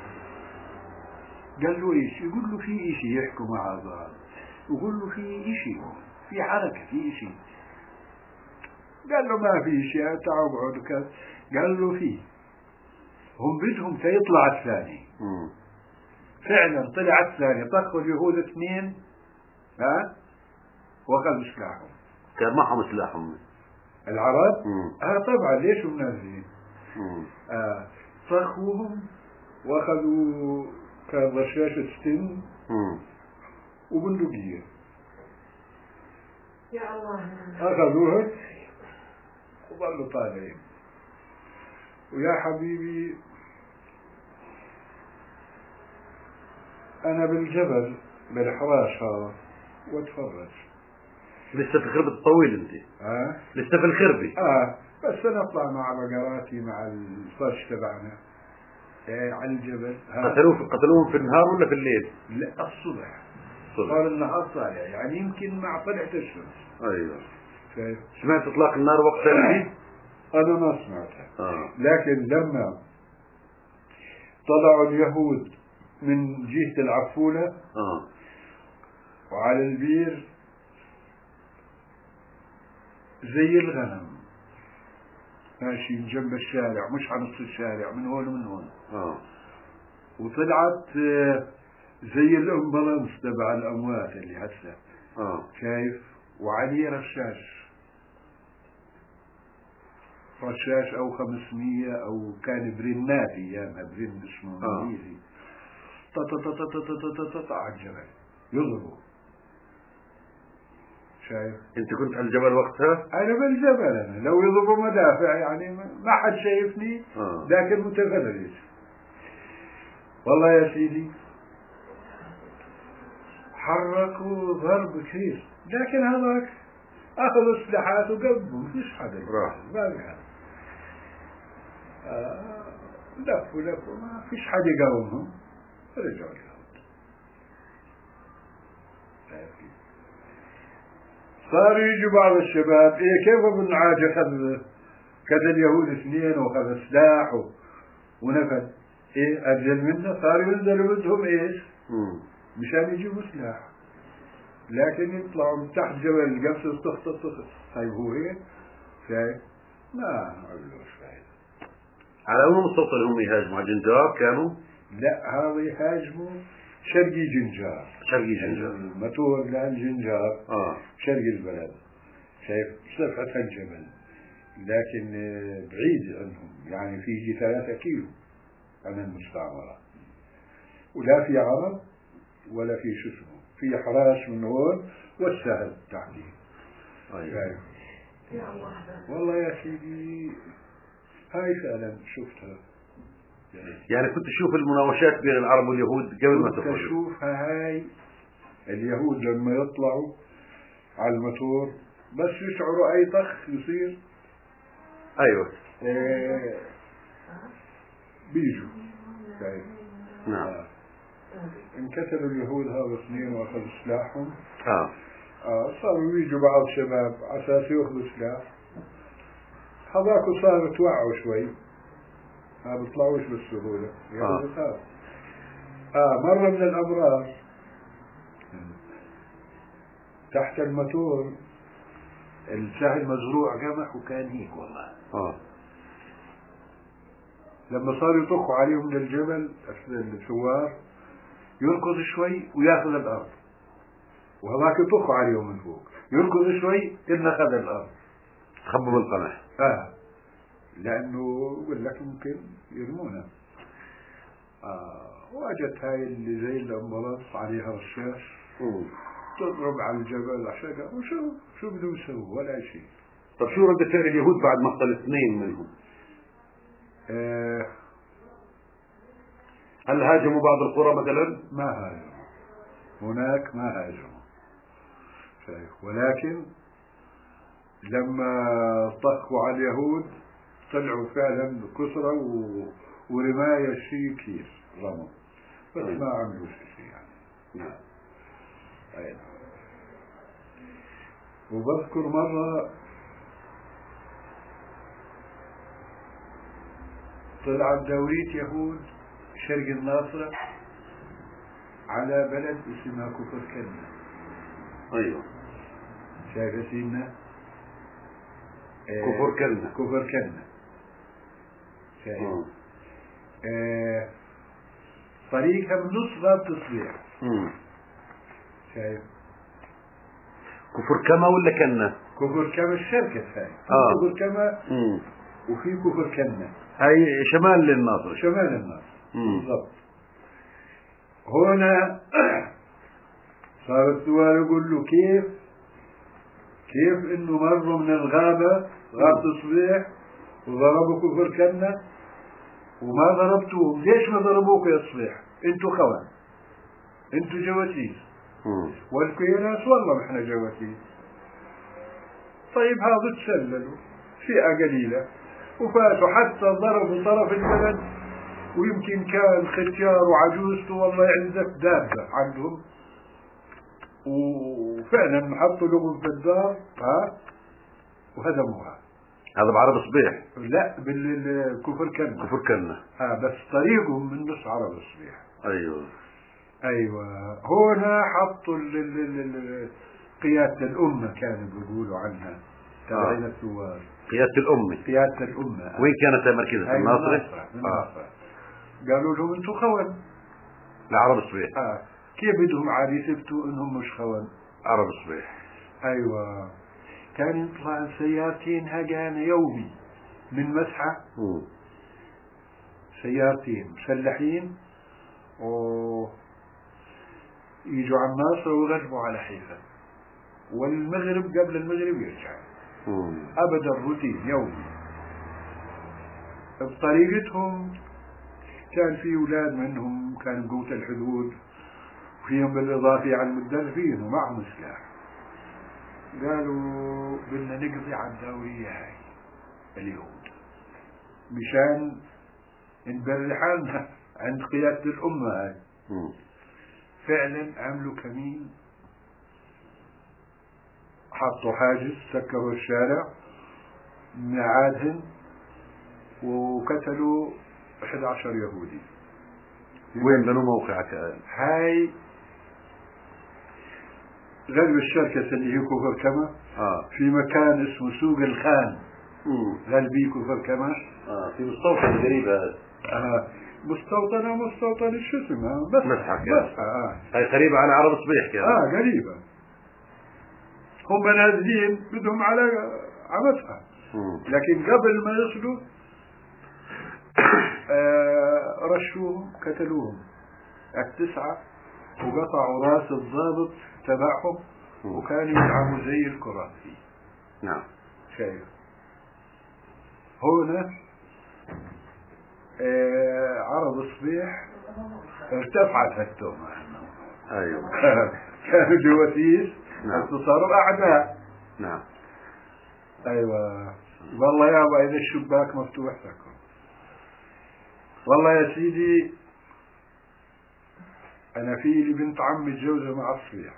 B: قال له ايش؟ يقول له في اشي، يحكوا مع بعض يقول له في اشي، في حركة، في اشي. قال له ما في اشي، تعالوا اقعدوا. قال له في، هم بدهم سيطلع الثاني. فعلا طلع الثاني، طخوا اليهود اثنين واخذوا سلاحهم.
A: كان معهم سلاحهم.
B: العرب طبعا ليش منازلين طخوهم واخذوا كان رشاشة ستن وبندقية
C: يا الله
B: اخذوها وظلوا طالعين. ويا حبيبي انا بالجبل بالحراش هذا واتفرج.
A: لسه في الخربة الطويل انت؟ لسه في الخربة؟
B: بس انا اطلع مع بقراتي مع الفرش تبعنا على الجبل.
A: قتلوهم في النهار ولا في الليل؟
B: لا الصبح. صار النهار طالع يعني يمكن مع طلعة الشمس.
A: ايوه. سمعت اطلاق النار وقتها؟
B: انا ما سمعتها. لكن لما طلعوا اليهود من جهة العفولة وعلى البير زي الغنم ماشي جنب الشارع، مش على نص الشارع، من هون ومن هون. وطلعت زي الامبلانس تبع الاموات اللي هسه شايف، وعليه رشاش او 500 او كان برنات ايامها، برن اسمه انجليزي على الجبل يضربوا. شايف
A: انت كنت على الجبل وقتها؟
B: انا بالجبل. انا لو يضربوا مدافع يعني ما حد شايفني لكن متفرج. والله يا سيدي حركوا ضرب كثير، لكن هذاك اخذوا سلاحات وقبوا، ما فيش حدا راح ما بيعرف. لفوا ما فيش حدا يقاومهم، رجعوا اليهود. صاروا يجوا بعض الشباب كيف ابن عاج كذا اليهود اثنين واخذ سلاح ونفذ اجل منه. صاروا ينزلوا بدهم مشان يجيبوا سلاح، لكن يطلعوا من تحت جبل القفص تخطط. طيب هو هيك شايف ما عملوش فايدة.
A: على أول مستوصل هم يهاجموا على جنجار كانوا؟
B: لا هذا يهاجموا شرقي جنجار. المتور للجنجار شرقي البلد، شايف سفحة الجبل، لكن بعيد عنهم يعني فيه 3 كيلو عن المستعمرة، ولا في عرب ولا في شو اسمه، في حراش من هون والسهل تحتيه.
A: أيوة.
B: والله يا سيدي هاي فعلا شفتها.
A: يعني كنت تشوف المناوشات بين العرب واليهود قبل ما تخرجوا؟
B: كنت اشوفها. هاي اليهود لما يطلعوا على الماتور بس يشعروا اي طخ يصير
A: ايوه
B: بيجوا.
A: نعم.
B: انكسروا اليهود هذا 2 واخذوا سلاحهم. صاروا يجوا بعض شباب على اساس ياخذوا سلاح، هذاك صاروا توعوا شوي، ما بيطلعوش بالسهولة. مرة من الأمرار تحت الماتور السهل مزروع قمح وكان هيك والله. لما صاروا يطخوا عليه من الجبل الثوار يركض شوي وياخذ الأرض، وهذاك يطخوا عليه من فوق يركض شوي إلا أخذ الأرض.
A: خبوا بالقمح.
B: لأنه يقول لك ممكن يرمونا. واجت هاي اللي زي الأمبولانس عليها رشاش تضرب على الجبل على شجر، وشو بدهم يسووا ولا شيء.
A: طب شو رد فعل اليهود بعد مقتل 2 منهم؟ هل هاجموا بعض القرى مثلا؟
B: ما هاجموا هناك، ما هاجموا ولكن لما طخوا على اليهود طلعوا فعلا كسرة ورماية شيء كثير رموا، بس ما عملوا شيء يعني. وبذكر مرة طلعت دورية يهود شرق الناصرة على بلد اسمها كفر كنة.
A: ايوه
B: شايف سيدنا
A: كفر كنة
B: شايف طريقها بنص غاب تصبيح. شايف
A: كفر كما ولا كنا؟
B: كفر كما الشركة هاي. كفر كما وفي كفر كنا.
A: هاي شمال الناصر.
B: شمال الناصر. بالضبط. هنا صار السؤال يقول له كيف انه مروا من الغابة غابة صبيح وضربوا كفر كنا وما ضربتوهم. ليش ما ضربوك يا صبيح؟ انتوا خوان، انتوا جواسيس، والكيناس والله احنا جواسيس. طيب هذا تسللوا فئة قليلة وفاتوا حتى ضربوا طرف البلد، ويمكن كان ختيار وعجوزته والله يعزك دابة عندهم، وفعلا حطوا لهم في الدار وهدموها.
A: هذا بعرب صبيح؟
B: لا بالكفر كنا.
A: كفر كنا.
B: بس طريقهم من نص عرب صبيح. ايوه هنا حطوا قيادة الأمة كانوا بيقولوا عنها تبعين الثوار.
A: قيادة الأمة. وين كانت مركزها؟ الناصرة.
B: قالوا لهم انتم خوان
A: العرب صبيح.
B: كيف بدهم عاد يثبتوا انهم مش خوان؟
A: عرب صبيح.
B: ايوه كان يطلع السيارتين هجان يومي من مسحة. سيارتين مسلحين ويجوا على الناصرة ويغربوا على حيفا، والمغرب قبل المغرب يرجع. ابدا روتين يومي. بطريقتهم كان في اولاد منهم كانوا قوة الحدود، وفيهم بالاضافة على المدربين ومعهم سلاح. قالوا بدنا نقضي على الدورية هاي اليهود مشان نبرر حالنا عند قيادة الأمة هاي. فعلا عملوا كمين، حطوا حاجز، سكروا الشارع معادهم وقتلوا 11 يهودي.
A: وين بنوا موقعك؟
B: هاي غلب الشركة اللي هي كفر كما. في مكان اسمه سوق الخان. غلبي كفر كما.
A: في مستوطنة قريبة.
B: مستوطنة شو اسمها؟ مسحة.
A: هاي قريبة على عرب صبيح كده.
B: قريبة. هم نازلين بدهم على مسحة. لكن قبل ما يصلوا رشوهم قتلوهم 9 وقطعوا راس الضابط تبعهم، وكانوا يلعبوا زي الكرة فيه.
A: نعم.
B: شايف هنا عرب صبيح ارتفعت هالتهمة.
A: ايوه
B: كانوا جواسيس.
A: نعم.
B: صاروا اعداء.
A: نعم.
B: ايوه والله يابا اذا الشباك مفتوح لكم. والله يا سيدي أنا في لي بنت عمي تجوزها مع الصبيح،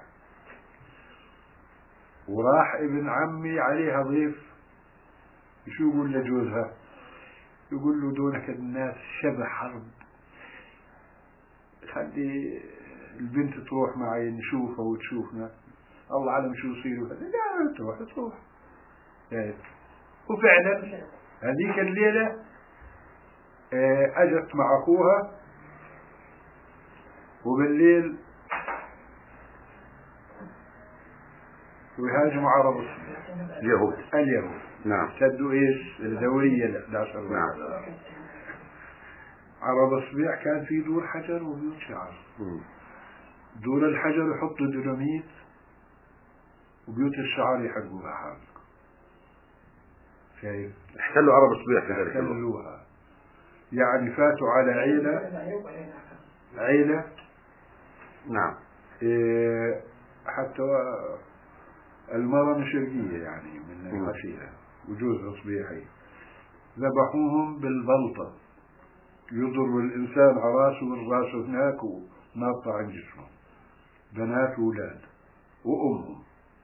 B: وراح ابن عمي عليها ضيف. شو يقول لجوزها؟ يقول له دونك الناس شبه حرب، خلي البنت تروح معي نشوفها وتشوفنا، الله أعلم شو يصير. لا تروح. وفعلا هذيك الليلة أجت مع أخوها، وبالليل ويهاجموا عرب اليهود.
A: نعم.
B: سدوا ايش؟ الدورية 11.
A: نعم.
B: عرب الصبيح كان في دور حجر وبيوت شعر. دور الحجر يحطوا ديناميت، وبيوت الشعر يحرقوها حرق. شايف؟
A: احتلوا عرب الصبيح في ذلك الوقت.
B: احتلوها، يعني فاتوا على عيلة.
A: نعم.
B: حتى المرأة شرقية يعني من العشيرة وجوزها صبيحي، ذبحوهم بالبلطة، يضرب الإنسان على راسه والراس هناك ونقطع عن جسمه، بنات وولاد وأمهم.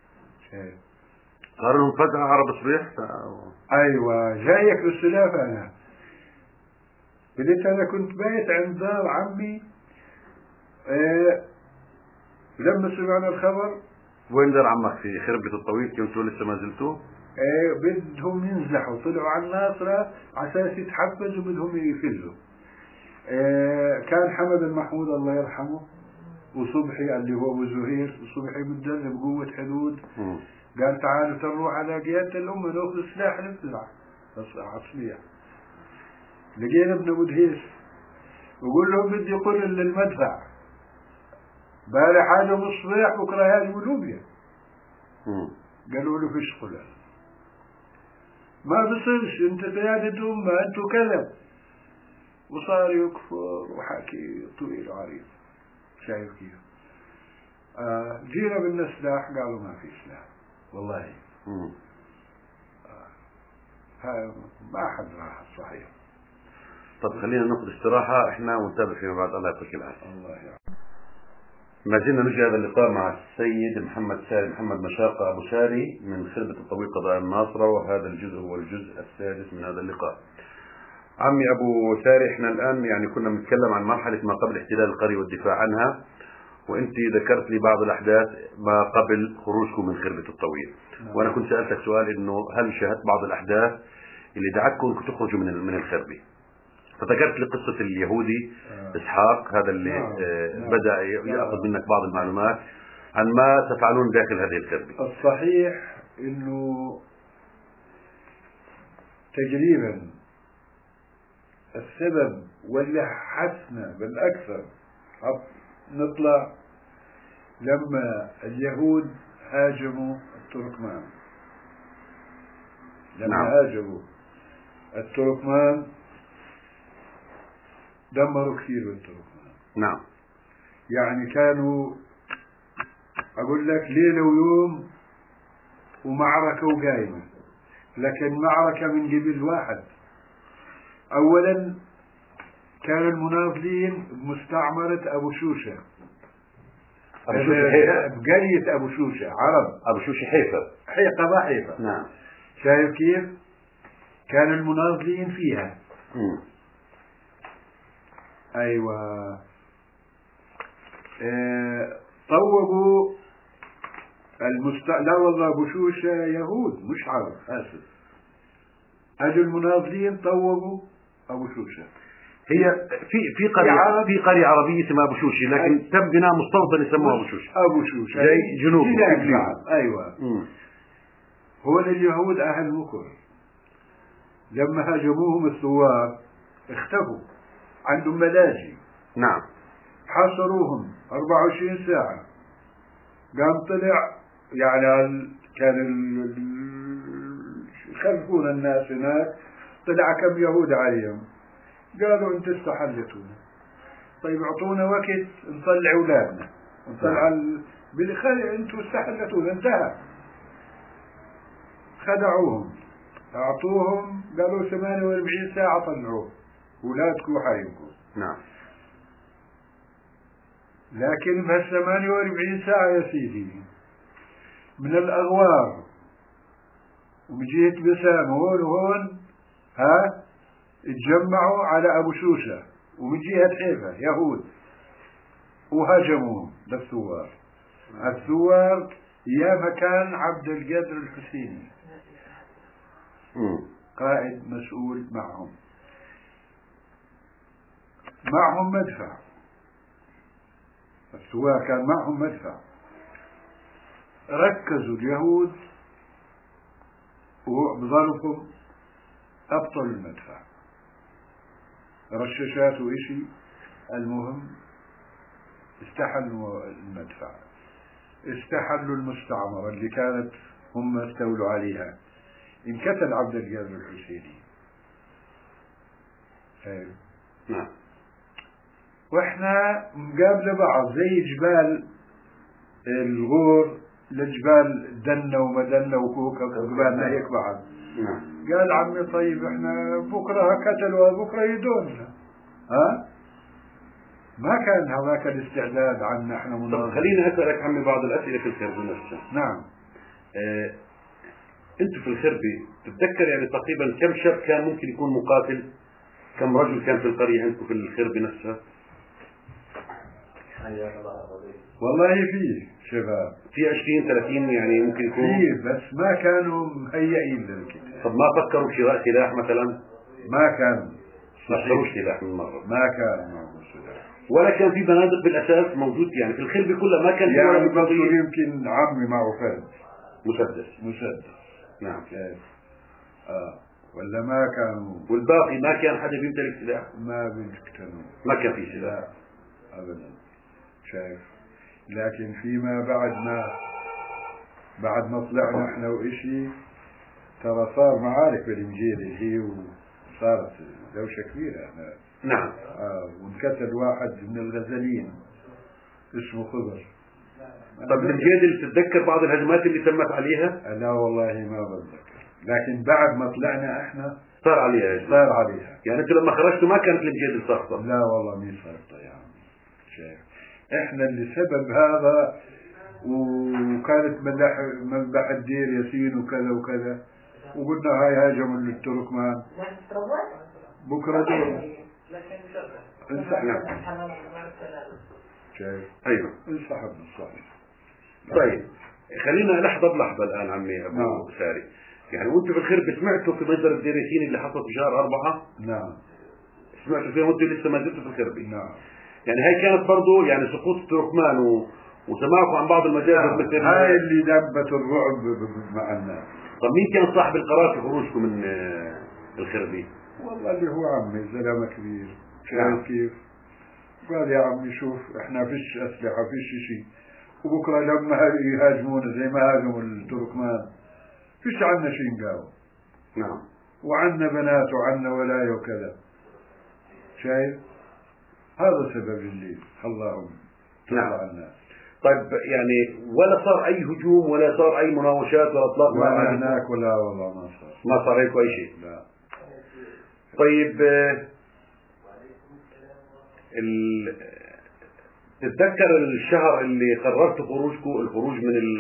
A: صار لهم فجأة عرب صبيح.
B: أيوة جايك بالسلاف. أنا بديت أنا كنت بايت عند دار عمي. لما سمعنا الخبر.
A: وين دار عمك؟ في خربة الطويل كنتوا لسه ما زلتوا؟
B: بدهم ينزحوا، طلعوا على الناصرة على أساس يتحفزوا، بدهم يفزوا. كان حمد المحمود الله يرحمه وصبحي اللي هو أبو زهير، وصبحي مدرب قوة حدود، قال تعالوا تروح على قيادة الأمة نأخذ سلاح نفزع عصلية. لقينا ابن أبو دهيس وقول لهم بدي قل للمدفع بالي حاجة بالصبيح بكرة هذه ولوبيا. قالوا له فيش قلال ما بصيرش انت قيادة أمة انتو كذب، وصار يكفر وحكي طويل عريض. شايف كيف؟ جينا بدنا سلاح قالوا ما في سلاح والله. ما حد راح صحيح.
A: طب خلينا ناخذ استراحة احنا ونتابع فيما بعد. الله يعطيك العافية.
B: الله يعافيك.
A: ما زلنا نجري هذا اللقاء مع السيد محمد ساري محمد مشارقة أبو ساري من خربة الطويل قضاء الناصرة، وهذا الجزء هو الجزء السادس من هذا اللقاء. عمي أبو ساري، احنا الآن يعني كنا بنتكلم عن مرحلة ما قبل احتلال القرية والدفاع عنها، وانت ذكرت لي بعض الأحداث ما قبل خروجكم من خربة الطويل. وأنا كنت سألتك سؤال إنه هل شاهدت بعض الأحداث اللي دعتكم انكم تخرجوا من الخربة؟ فذكرت لي قصة اليهودي إسحاق هذا اللي بدأ يأخذ منك بعض المعلومات عن ما تفعلون داخل هذه الخربة.
B: الصحيح إنه تقريبا السبب واللي حسنا بالأكثر نطلع لما اليهود هاجموا التركمان. لما هاجموا التركمان دمروا كثير بالتركمان.
A: نعم.
B: يعني كانوا أقول لك ليلة ويوم ومعركة وقايمة، لكن معركة من قبل واحد. أولا كانوا المناضلين بمستعمرة أبو شوشة، بقرية أبو شوشة عرب.
A: أبو شوشة حيفا.
B: قضاء حيفا.
A: نعم.
B: شايف كيف؟ كان المناضلين فيها. أيوة. طوقوا لا والله أبو شوشة يهود مش عرب، آسف. أجوا المناضلين طوقوا أبو شوشة.
A: هي في قرية عربية اسمها أبو شوشة، لكن تم بناء مستوطن يسموها أبو شوشة.
B: أبو شوشة
A: زي جنوب
B: أيوة. هو اليهود أهل مكر لما هاجموهم الثوار اختفوا، عندهم ملاجئ.
A: نعم.
B: حاصروهم 24 ساعة. قام طلع يعني كان يخلفون الناس هناك، طلع كم يهود عليهم قالوا انت استحلتونا، طيب اعطونا وقت نطلع اولادنا نطلع بالخير، انتوا استحلتونا انتهى. خدعوهم، اعطوهم قالوا 48 ساعة طلعوه اولادكم وحريمكم.
A: نعم.
B: لكن بهال 48 ساعة يا سيدي من الأغوار ومن جهة بسام هون وهون اتجمعوا على أبو شوشة، ومن جهة حيفا يهود وهاجموهم للثوار. الثوار أيامها كان عبد القادر الحسيني قائد مسؤول معهم مدفع. الثوار كان معهم مدفع. ركزوا اليهود وبظلفهم أبطلوا المدفع، رشاشات وإشي. المهم استحلوا المدفع، استحلوا المستعمرة اللي كانت هم استولوا عليها. انقتل عبد القادر الحسيني.
A: نعم.
B: واحنا مقابل بعض زي جبال الغور لجبال دنة ومدنة وكوكب جبالنا هيك بعض. قال عمي طيب احنا بكره قتلوا بكره يدوننا. ما كان هذاك الاستعداد عنا احنا مناضلين.
A: طب خليني اسالك عمي بعض الاسئله في الخربه نفسها.
B: نعم.
A: انتوا في الخربه تتذكر يعني تقريبا كم شاب كان ممكن يكون مقاتل؟ كم رجل كان في القريه عندكم في الخربه نفسها؟
B: والله فيه شباب،
A: في 20 30 يعني ممكن يكون
B: فيه، بس ما كانوا مهيئين للقتال.
A: طب ما فكروا بشراء سلاح مثلا؟
B: ما كان
A: ما اشتروش سلاح من مرة؟
B: ما كان معهم سلاح.
A: ولا كان في بنادق بالاساس موجود يعني في الخربة كلها ما كان في
B: يعني
A: ولا
B: بس
A: بندقية.
B: يمكن عمي معه فرد
A: مسدس. نعم.
B: شايف. ولا ما كانوا.
A: والباقي ما كان حدا بيمتلك سلاح.
B: ما بيقتنوا.
A: ما كان في سلاح.
B: لا ابدا. شايف. لكن فيما بعد ما طلعنا احنا وإشي ترى صار معارك بالمجيرة هي وصارت دوشة كبيرة احنا.
A: نعم.
B: وانقتل واحد من الغزالين اسمه خضر.
A: طب المجيدل تتذكر بعض الهجمات اللي تمت عليها؟
B: لا والله ما بتذكر، لكن بعد ما طلعنا احنا
A: صار عليها. يعني انتوا لما خرجتوا ما كانت المجيدل ساقطة؟
B: لا والله مين ساقطة يا عم. شايف احنا اللي سبب هذا، وكانت مذبح الدير ياسين وكذا وكذا، وقلنا هاي هاجموا التركمان بكرة دول انسحب. شايف.
A: ايوه
B: انسحبنا صحيح.
A: طيب خلينا لحظة بلحظة الآن عمي أبو ساري، يعني وانتوا في الخرب سمعتوا في مجزرة دير ياسين اللي حصلت في شهر 4؟
B: نعم
A: سمعتوا فيها وانتوا لسه ما زلتوا في الخرب؟
B: نعم.
A: يعني هاي كانت برضو يعني سقوط التركمان وسماعكم عن بعض المجازر مثل
B: هاي اللي دبت الرعب مع الناس.
A: طب مين كان صاحب القرار في خروجكم من الخربي؟
B: والله اللي هو عمي زلمة كبير. شايف كيف؟ قال يا عمي شوف احنا فيش اسلحة فيش شيء، وبكرة لما يهاجمونا زي ما هاجموا التركمان فيش عنا شيء نقاوم.
A: نعم.
B: وعنا بنات وعنا ولاية وكذا. شايف؟ هذا سبب اللي خلاهم تطلع الناس.
A: طيب يعني ولا صار اي هجوم ولا صار اي مناوشات ولا اطلاق
B: ولا هناك ولا والله
A: ما صار هيك اي شيء؟
B: لا.
A: طيب تتذكر الشهر اللي قررتوا خروجكم الخروج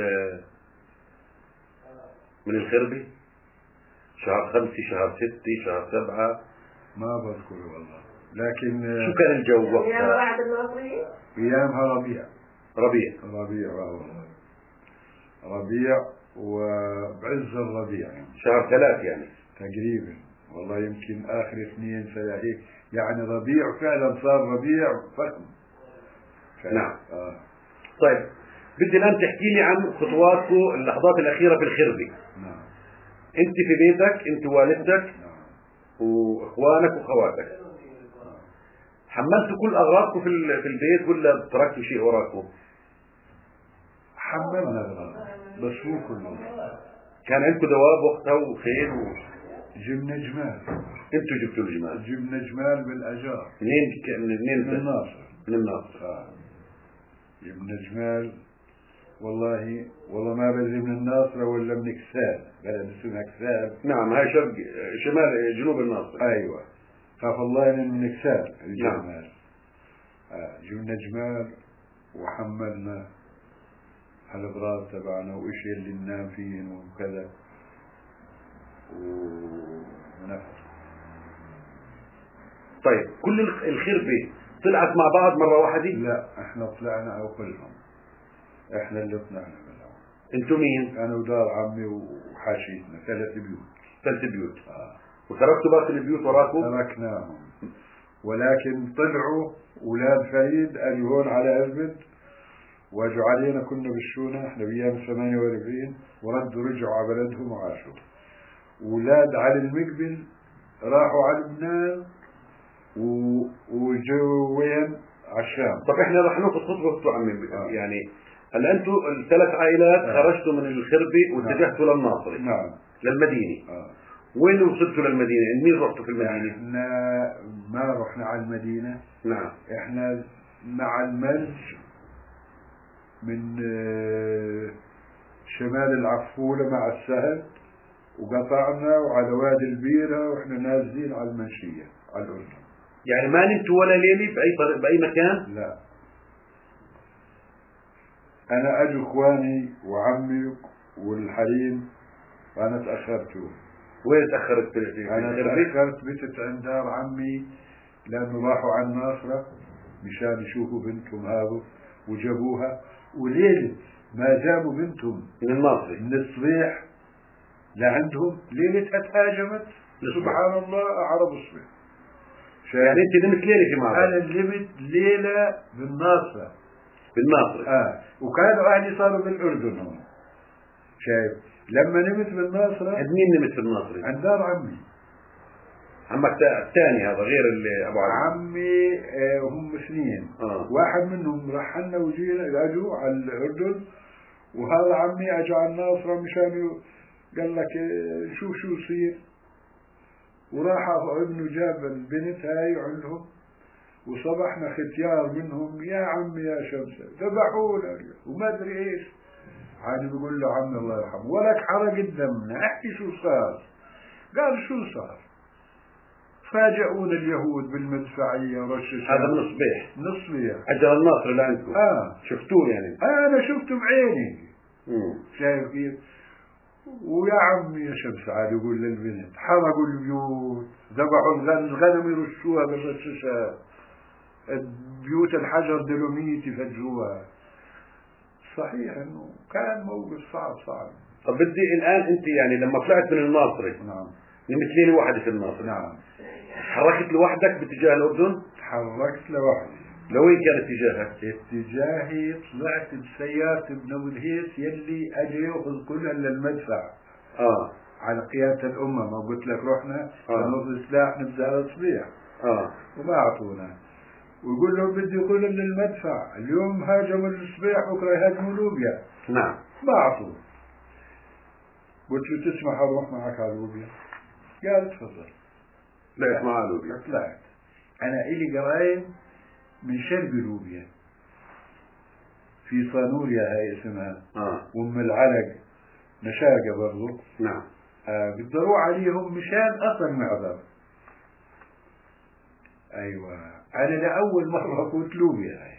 A: من الخربي؟ شهر 5 شهر 6 شهر 7؟
B: ما بذكر والله، لكن
A: شو كان الجو وقتها؟
C: ايام بعد الناصرية؟
B: ايامها ربيع والله ربيع وبعز الربيع يعني.
A: شهر 3 يعني
B: تقريبا والله، يمكن اخر 2 هيك يعني. ربيع فعلا صار ربيع فخم.
A: نعم. طيب بدي الان تحكي لي عن خطواتكم اللحظات الاخيره في الخربي.
B: نعم.
A: انت في بيتك انت ووالدتك.
B: نعم.
A: واخوانك واخواتك. حملتوا كل اغراضكم في البيت ولا تركتوا شيء وراكم؟
B: حملنا اغراض بس مو كله.
A: كان عندكم دواب وقتها وخيل
B: جبنا جمال.
A: انتوا جبتوا الجمال؟
B: جبنا جمال بالاجار.
A: منين؟
B: من الناصر.
A: من الناصر.
B: جبنا جمال والله ما بدري من الناصر ولا من كسال، بلد اسمها كسال.
A: نعم هاي شمال جنوب الناصر.
B: ايوه خاف الله من كسال الجمال.
A: نعم.
B: جبنا جمال وحملنا هالأغراض تبعنا وإشي اللي ننام فيه وكذا ونفس.
A: طيب كل الخربة طلعت مع بعض مرة واحدة؟
B: لا احنا طلعنا او كلهم. احنا اللي طلعنا منهم.
A: انتو مين؟
B: انا ودار عمي وحاشيتنا 3 بيوت.
A: 3 بيوت. وتركتوا باقي البيوت وراكم؟
B: تركناهم، ولكن طلعوا اولاد فريد اجوا هون على ازمد واجوا علينا. كنا بالشونة احنا بايام 48 وردوا رجعوا على بلدهم وعاشوا. اولاد علي المقبل راحوا على لبنان وجو وين على الشام.
A: طب احنا رح ناخذ خطوة عمي. يعني هلا انتم ال3 عائلات خرجتوا من الخربي واتجهتوا للناصري.
B: نعم.
A: للمدينة. وين وصلتوا للمدينة؟ مين رحتوا في المدينة؟
B: احنا ما رحنا على المدينة.
A: نعم.
B: احنا مع المرج من شمال العفولة مع السهل وقطعنا وعلى وادي البيرة واحنا نازلين على المنشية على الأردن.
A: يعني ما نمتوا ولا ليلة بأي مكان؟
B: لا. أنا أجوا إخواني وعمي والحريم وأنا تأخرت.
A: وين تأخرت؟
B: أنا تأخرت بتت عند دار عمي لأنه راحوا على الناصرة مشان يشوفوا بنتهم هذا وجابوها. وليلة ما جابوا بنتهم
A: من الناصري
B: من الصبيح لعندهم ليلتها تهاجمت. سبحان الله عرب الصبح
A: يعني انت نمت ليله في معبر؟
B: انا نمت ليله بالناصره.
A: بالناصره.
B: وكانوا اهلي صاروا بالاردن هون. شايف؟ لما نمت بالناصره.
A: عند مين نمت في الناصره؟
B: عند دار عمي.
A: عمك الثاني هذا غير اللي ابو علي؟
B: عمي هم اثنين. واحد منهم رحلنا وجينا اجوا على الاردن، وهذا عمي اجى على الناصره مشان قال لك شوف شو يصير. وراح ابنه جاب البنت هاي عندهم، وصبحنا ختيار منهم يا عمي يا شمسة ذبحونا وما ادري ايش. عادي بيقول له عمي الله يرحمه ولك حرق دمنا، احكي شو صار. قال شو صار؟ فاجئونا اليهود بالمدفعية ورشش.
A: هذا من الصبيح؟
B: من الصبيح.
A: اجل الناصر اللي عندكم؟ شفتوه يعني؟
B: انا شفته بعيني. شايف كيف؟ ويا عمي يا شمس عاد يقول للبنت حرقوا البيوت، ذبحوا الغنم يرشوها بالرشاشات، البيوت الحجر دلوميت يفجروها. صحيح انه كان موقف صعب.
A: طب بدي الان انت يعني لما طلعت من الناصري نمت ليله واحده في الناصري. تحركت لوحدك باتجاه الاردن؟
B: تحركت لوحدي.
A: لوين كان اتجاهك؟
B: اتجاهي طلعت بسيارة ابن ابو الهيس يلي اجى ياخذ كلها للمدفع. على قيادة الامة، ما قلت لك رحنا ناخذ سلاح نبدا الصبيح. وما اعطونا، ويقول لهم بدي كلها للمدفع، اليوم هاجموا الصبيح بكره يهاجموا لوبيا.
A: نعم.
B: ما اعطوه. قلت له تسمح اروح معك على لوبيا؟ قال تفضل.
A: طلعت مع لوبيا؟
B: طلعت. انا الي قرايب من شرق لوبيا، في صانوريا هاي اسمها. وام العلق مشاقة برضو.
A: نعم.
B: بدي اروح عليهم مشان اصل معذر. ايوه انا لاول مرة كنت لوبيا هاي.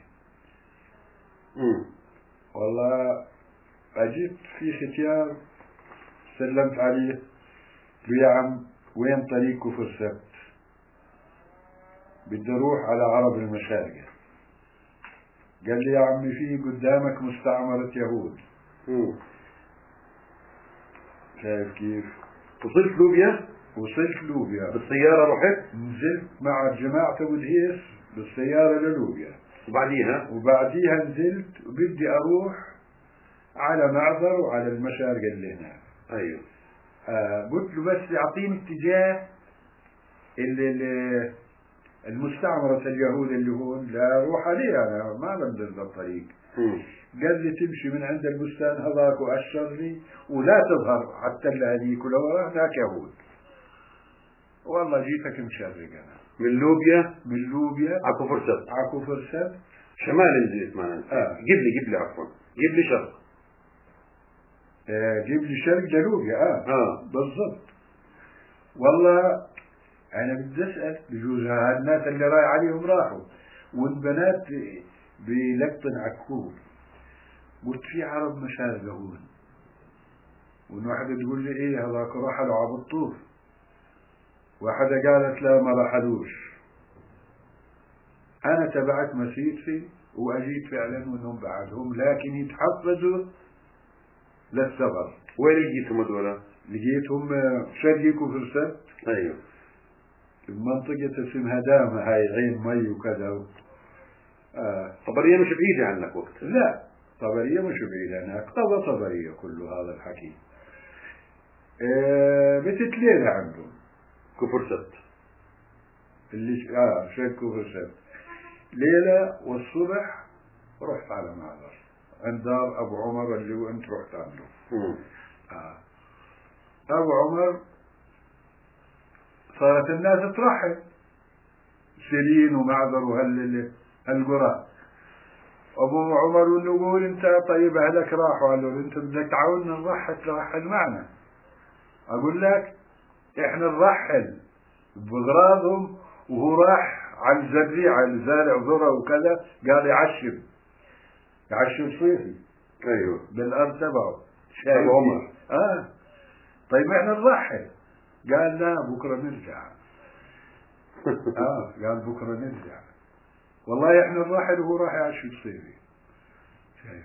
B: والله اجيت في ختيار سلمت عليه، قلت يا عم وين طريق كفر سبت؟ بدي اروح على عرب المشارقة. قال لي يا عمي في قدامك مستعمرة يهود. شايف كيف؟
A: وصلت لوبيا؟
B: وصلت لوبيا
A: بالسيارة رحت؟
B: نزلت مع جماعة ابو الهيس بالسيارة للوبيا. وبعديها نزلت وبدي اروح على معذر وعلى المشارقة اللي هناك.
A: ايوه.
B: قلت له بس يعطيني اتجاه اللي المستعمرة اليهود اللي هون لا اروح عليه، انا ما بنزل الطريق. قال لي تمشي من عند البستان هذاك واشر لي ولا تظهر حتى هذيك ولو هناك يهود. والله جيتك مشرق انا.
A: من لوبيا؟
B: من لوبيا
A: على كفر سبت.
B: على كفر سبت.
A: شمال نزلت معنا. جيب لي عفوا. جيب لي شرق.
B: جيب لي شرق للوبيا. بالضبط. والله انا بدي اسال بجوز الناس اللي رايح عليهم راحوا، والبنات بلقطن عكول. قلت في عرب مشارقة هون، والواحدة تقول لي ايه هذاك رحلوا على الطور، واحدة قالت لا ما رحلوش. انا تبعت مسيرتي واجيت فعلا وانهم بعدهم، لكن يتحفزوا للسفر.
A: وين لقيتهم هذولا؟
B: لقيتهم شرقي كفر سبت.
A: ايوه.
B: منطقة اسمها دامة هاي عين مي وكذا.
A: طبرية مش بعيدة عنك وقت؟
B: لا طبرية مش بعيدة عنك، طبرية كل هذا الحكي. بتت ليلة عندهم
A: كفر سبت
B: اللي شيخ كفر سبت ليلة، والصبح رحت على معذر عند دار أبو عمر اللي أنت رحت عنده. أبو عمر صارت الناس ترحب، سيرين ومعذر وهالقرى. أبو عمر يقول أنت طيب أهلك راحوا، قالوا أنت بدك تعاوننا نرحل معنا. أقول لك إحنا نرحل بغراضهم، وهو راح على الزريعة على الزارع ذرة وكذا، قال يعشب صيفي.
A: أيوه
B: بالأرض تبعه.
A: أبو عمر.
B: طيب إحنا نرحل. قال لا بكرة نرجع. قال بكرة نرجع. والله احنا نرحل وهو راح يعشب صيفي. شايف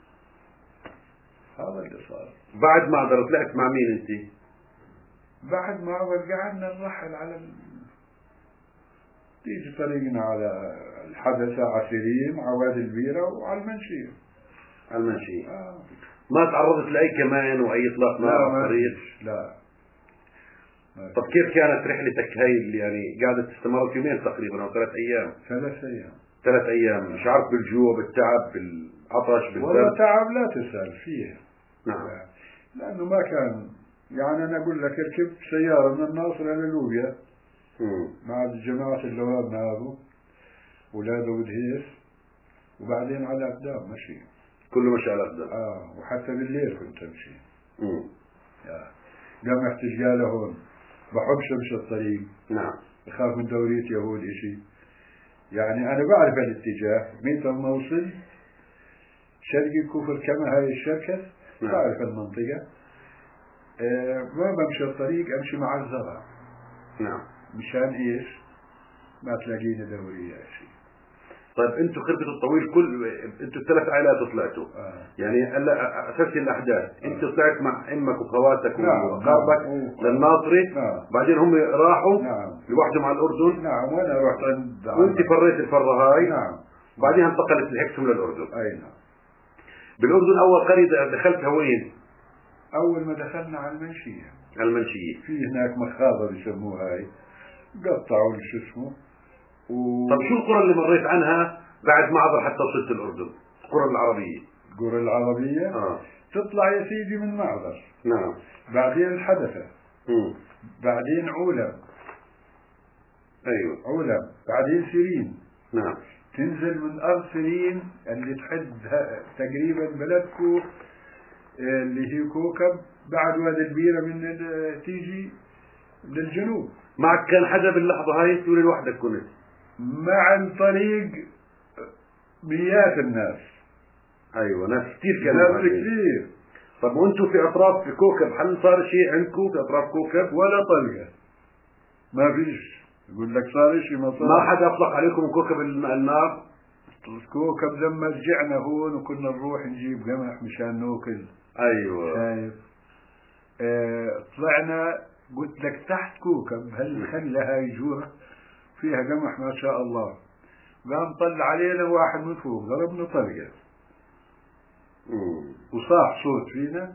B: هذا اللي صار.
A: بعد ما طلعت مع مين انت؟
B: بعد ما قعدنا نرحل على تيجي طريقنا على الحدثة عسيرين عواد البيرة وعلى المنشية.
A: على المنشية. ما تعرضت لأي كمان وأي إطلاق نار على الطريق؟
B: لا.
A: طب كيف كانت رحلتك هاي اللي يعني قاعدة استمرت يومين تقريبا أو 3 أيام؟
B: 3 أيام.
A: 3 أيام، شعرت بالجوع بالتعب بالعطش بالبرد؟
B: والله تعب لا تسأل فيه.
A: نعم.
B: لأنه ما كان يعني أنا أقول لك ركبت سيارة من الناصر إلى لوبيا مع جماعة اللواب هذو أولاد ودهيس، وبعدين على أقدام مشي.
A: كله مشي على أقدام.
B: وحتى بالليل كنت أمشي. قام احتجال هون بحبش أمشي الطريق.
A: نعم.
B: بخاف من دورية يهود إشي. يعني أنا بعرف الاتجاه، متى ما وصل شرقي كفر كما هاي الشركة.
A: نعم.
B: بعرف المنطقة. ما بمشي الطريق، أمشي مع الزرع.
A: نعم.
B: مشان إيش؟ ما تلاقيني دورية شيء.
A: طيب انتوا خربة الطويل انتوا 3 عائلات طلعتوا. يعني هلا اساس الاحداث انت طلعت مع امك وخواتك وقاربك للناصري. بعدين هم راحوا لوحدهم على الاردن.
B: نعم. وانا رحت عند
A: وانت فريت الفره هاي.
B: نعم.
A: بعدين انتقلت لحقتهم للاردن.
B: اي نعم.
A: بالاردن اول قرية دخلتها وين؟
B: اول ما دخلنا على المنشية.
A: على المنشية. في
B: هناك مخاضة بيسموها هاي، قطعوا شو اسمه.
A: طب شو القرى اللي مريت عنها بعد معبر حتى وصلت الأردن؟ القرى العربية.
B: القرى العربية تطلع يا سيدي من معبر.
A: نعم.
B: بعدين الحدثة. بعدين علم.
A: أيوة.
B: علم. بعدين سيرين.
A: نعم.
B: تنزل من أرض سيرين اللي تحد تقريبا بلدكو اللي هي كوكب بعد وادي البيرة من تيجي للجنوب.
A: معك كان حدا باللحظة هاي تقول لوحدك كنت؟
B: مع الطريق مئات الناس.
A: ايوه ناس كثير
B: كانوا. ناس كثير.
A: طب وانتم في اطراف في كوكب هل صار شيء عندكم في اطراف كوكب؟
B: ولا طلقة. ما فيش. يقول لك صار شيء ما صار.
A: ما حدا اطلق عليكم من كوكب النار؟
B: كوكب لما رجعنا هون وكنا نروح نجيب قمح مشان ناكل.
A: ايوه.
B: شايف. طلعنا قلت لك تحت كوكب هالخلة هاي جورة فيها قمح ما شاء الله. قام طلع علينا واحد من فوق ضربنا طلقة. وصاح صوت فينا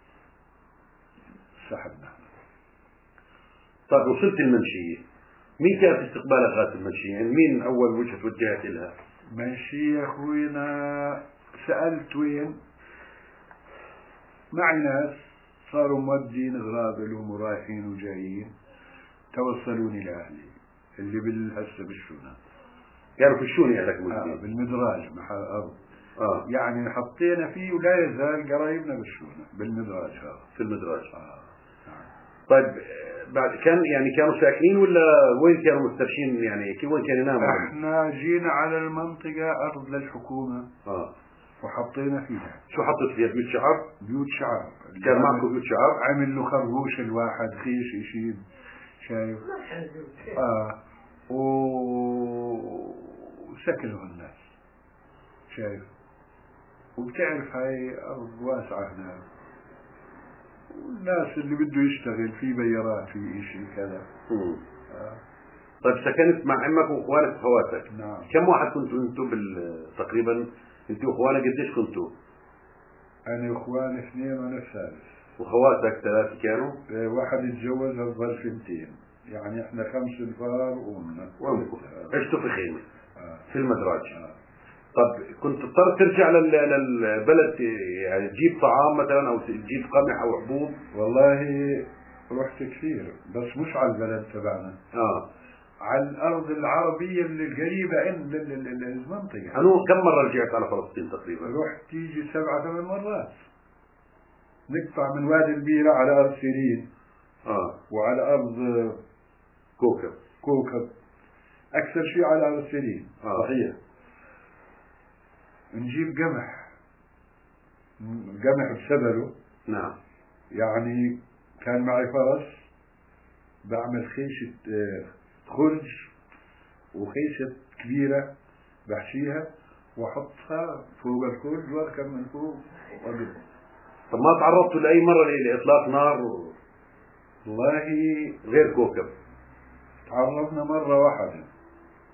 B: سحبنا.
A: طيب وصلت المنشية، مين كان في استقبالك غاية المنشية؟ يعني مين أول وجهة توجهت لها؟
B: منشية أخوينا سألت وين؟ معي ناس صاروا مودين غرابل ومرايحين وجايين توصلوني لأهلي اللي هسه بالشونة.
A: كانوا في الشونة أهلك مودين؟
B: بالمدراج محل أرض. يعني حطينا فيه ولا يزال قرايبنا بالشونة بالمدراج هذا.
A: في المدراج. طيب بعد كانوا ساكنين ولا وين كانوا مسترشين يعني كيف وين كانوا يناموا؟
B: احنا جينا على المنطقة أرض للحكومة. وحطينا فيها.
A: شو حطيت فيها؟ بيوت شعر؟
B: بيوت شعر.
A: كان معكم بيوت شعر؟
B: عمل له خربوش الواحد خيش يشيل. شايف؟ وسكنوا الناس. شايف؟ وبتعرف هاي أرض واسعة هناك. والناس اللي بده يشتغل في بيارات في إشي كذا.
A: طيب سكنت مع عمك واخوانك وخواتك؟
B: نعم.
A: كم واحد كنتوا انتم تقريبا انت واخوانك قديش كنتوا؟
B: انا واخواني 2 وانا الثالث.
A: وخواتك 3 كانوا؟
B: واحد اتجوز هالظل 2. يعني احنا 5 نفار وامنا.
A: عشتوا في خيمة. في المدراج. طب كنت تضطر ترجع للبلد يعني تجيب طعام مثلا او تجيب قمح او حبوب؟
B: والله رحت كثير بس مش على البلد تبعنا. على الارض العربية اللي قريبة عند المنطقة.
A: كم مرة رجعت على فلسطين تقريبا؟
B: رحت تيجي 7 8 مرات. نقطع من وادي البيرة على ارض سيرين. وعلى ارض كوكب. اكثر شيء على ارض سيرين.
A: صحيح.
B: نجيب قمح بسبله.
A: نعم.
B: يعني كان معي فرس بعمل خيشة خرج وخيشة كبيرة بحشيها واحطها فوق الخرج واركب من فوق وأقدر.
A: طب ما تعرضتوا لأي مرة لإطلاق نار؟
B: والله
A: غير كوكب.
B: تعرضنا مرة واحدة.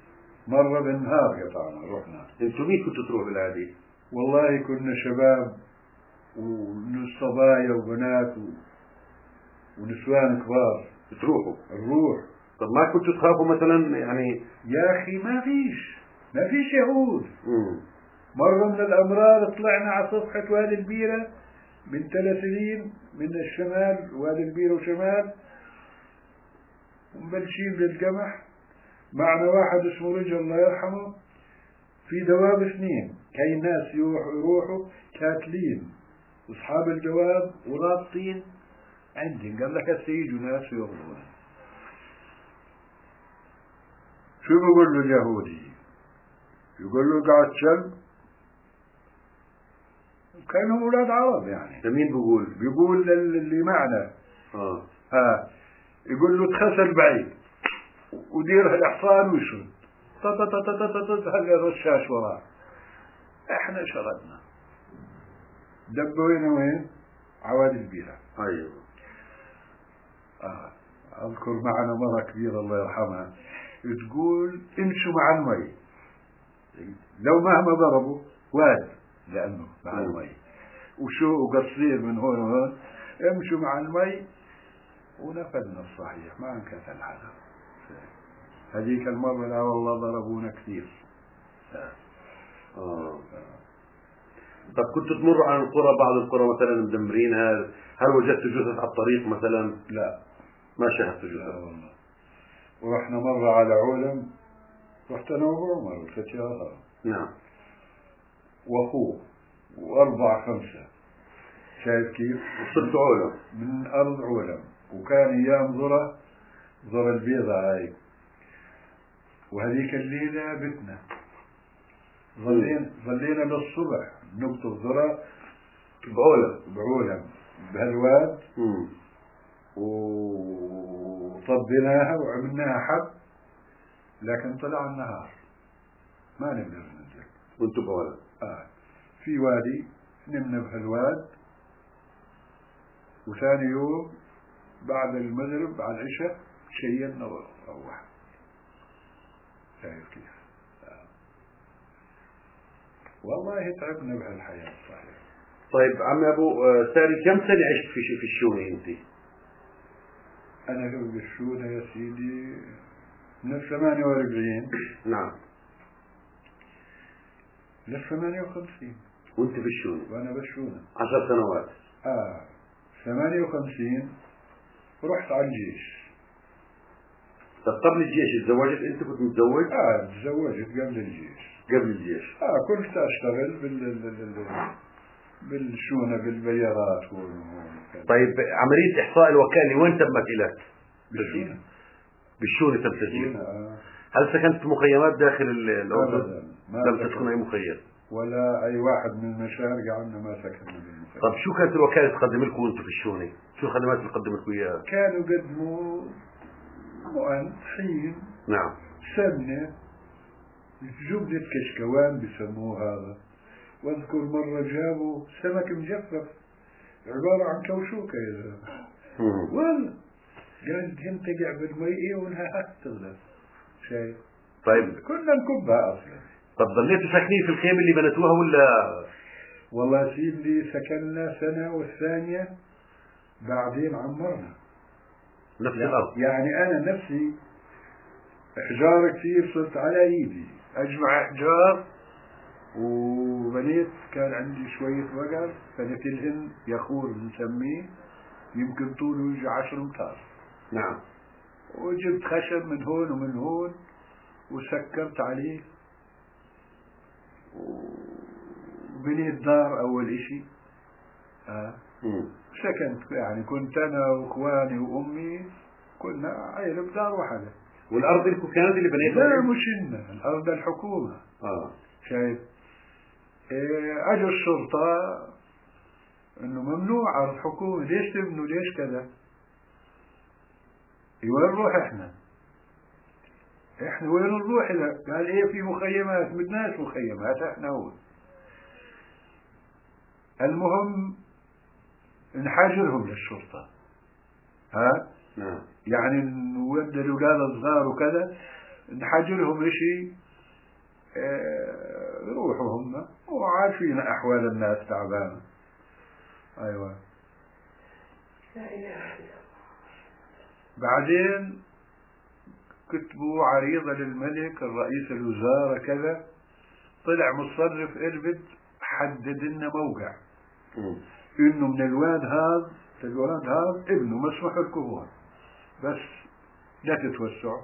B: مرة بالنهار قطعنا رحنا.
A: انتوا مين كنتوا تروحوا بالعادي؟
B: والله كنا شباب وصبايا وبنات ونسوان كبار.
A: تروحوا؟
B: نروح.
A: طب ما كنتوا تخافوا مثلا يعني؟
B: يا أخي ما فيش يهود. مرة من الأمرار طلعنا على صفحة وادي البيرة من 3 سنين من الشمال، وادي البيرة وشمال، ومبلشين بالقمح. معنا واحد اسمه رجل الله يرحمه، في دواب 2 كاي الناس يروحوا كاتلين أصحاب الجواب ورابطين عندهم. قال لك هسه يجوا ناس يغضون. شو بقول له اليهودي؟ يقول له قاعد شلب. كانوا أولاد عرب يعني.
A: مين بقول؟
B: بيقول اللي معنا يقول له تخسر بعيد ودير الحصان ويشرد هذا الرشاش وراه. احنا شردنا دبوا وين؟ عوادي البيرة.
A: ايوه.
B: اذكر معنا مرة كبيرة الله يرحمها تقول امشوا مع المي، لو مهما ضربوا واد لانه مع المي وشو قصير من هون وهون، امشوا مع المي. ونفذنا الصحيح ما انكسل حدا. هذيك المرة لا والله ضربونا كثير.
A: طب كنتوا تمروا على القرى، بعض القرى مثلا مدمرينها، هل وجدتوا جثث على الطريق مثلا؟
B: لا
A: ما شاهدتوا جثث.
B: لا والله. ورحنا مرة على علم، رحت انا وعمر وفتياها.
A: نعم.
B: واخوه و4 5. شايف كيف؟
A: وصلت علم
B: من ارض علم، وكان ايام ذرة البيضة هاي. وهذيك الليلة بتنا ظلينا للصبح نقطة ذرة بعولم بهالواد. وطبيناها وعملناها حب، لكن طلع النهار ما نقدر ننزل.
A: وانتوا بعولم؟
B: في وادي نمنا بهالواد. وثاني يوم بعد المغرب على العشاء شيلنا وروح. شايف كيف؟ والله تعبنا بهالحياة صحيح.
A: طيب عم ابو ساري، كم سنة عشت في الشونة انت؟
B: انا بالشونة يا سيدي من 48.
A: نعم.
B: ل 58.
A: وانت في الشونة؟
B: وانا بالشونة
A: 10 سنوات.
B: 58 رحت على الجيش.
A: طب قبل الجيش تزوجت؟ انت كنت متزوج؟
B: تزوجت قبل الجيش.
A: قبل الجيش؟
B: كنت اشتغل بالشونة بالبيارات
A: طيب عملية احصاء الوكالة وين تمت لك؟
B: بالشونة.
A: بالشونة تم تسجيل. هل سكنت في مخيمات داخل الأردن؟ لم تسكن أي مخيم؟
B: ولا أي واحد من المشارقة عنا ما سكن بالمخيم.
A: طب شو كانت الوكالة تقدم لكم وانتم في الشونة؟ شو الخدمات اللي قدمت لكم إياها؟
B: كانوا قدموا مؤن، طحين،
A: نعم،
B: سمنة، جبنة كشكوان بسموه هذا. واذكر مرة جابوا سمك مجفف عبارة عن كوشوكة يا زلمة. والله قال تنتقع بالمية وانها تغلب. شايف؟
A: طيب
B: كنا نكبها اصلا.
A: طب ضليتوا ساكنين في الخيمة اللي بنتوها ولا؟
B: والله سيدي سكننا سنة والثانية بعدين عمرنا
A: نفس الأرض.
B: يعني أنا نفسي إحجار كثير صرت على إيدي أجمع إحجار، وبنيت كان عندي شوية بقر بنيت لهن يخور بنسميه، يمكن طوله يجي 10 أمتار.
A: نعم.
B: وجبت خشب من هون ومن هون وسكرت عليه وبنيت دار أول إشي. سكنت يعني كنت أنا وإخواني وأمي كنا عائلة بدار واحدة.
A: والأرض لكم كانت اللي بنيتها؟
B: لا مش إلنا، الأرض الحكومة. شايف؟ أجوا الشرطة إنه ممنوع أرض حكومة، ليش تبنوا ليش كذا؟ وين نروح إحنا وين نروح إذا قال إيه في مخيمات، بدناش مخيمات إحنا هون. المهم نحاجرهم للشرطة.
A: نعم.
B: يعني نودي الأولاد الصغار وكذا نحاجرهم إشي يروحوا هم وعارفين أحوال الناس تعبانة. أيوة.
C: لا إله إلا
B: بعدين كتبوا عريضة للملك الرئيس الوزارة كذا، طلع مصرف إربد حدد لنا موقع إنه من الواد هذا ابنه مسموح لكم بس لا تتوسعوا.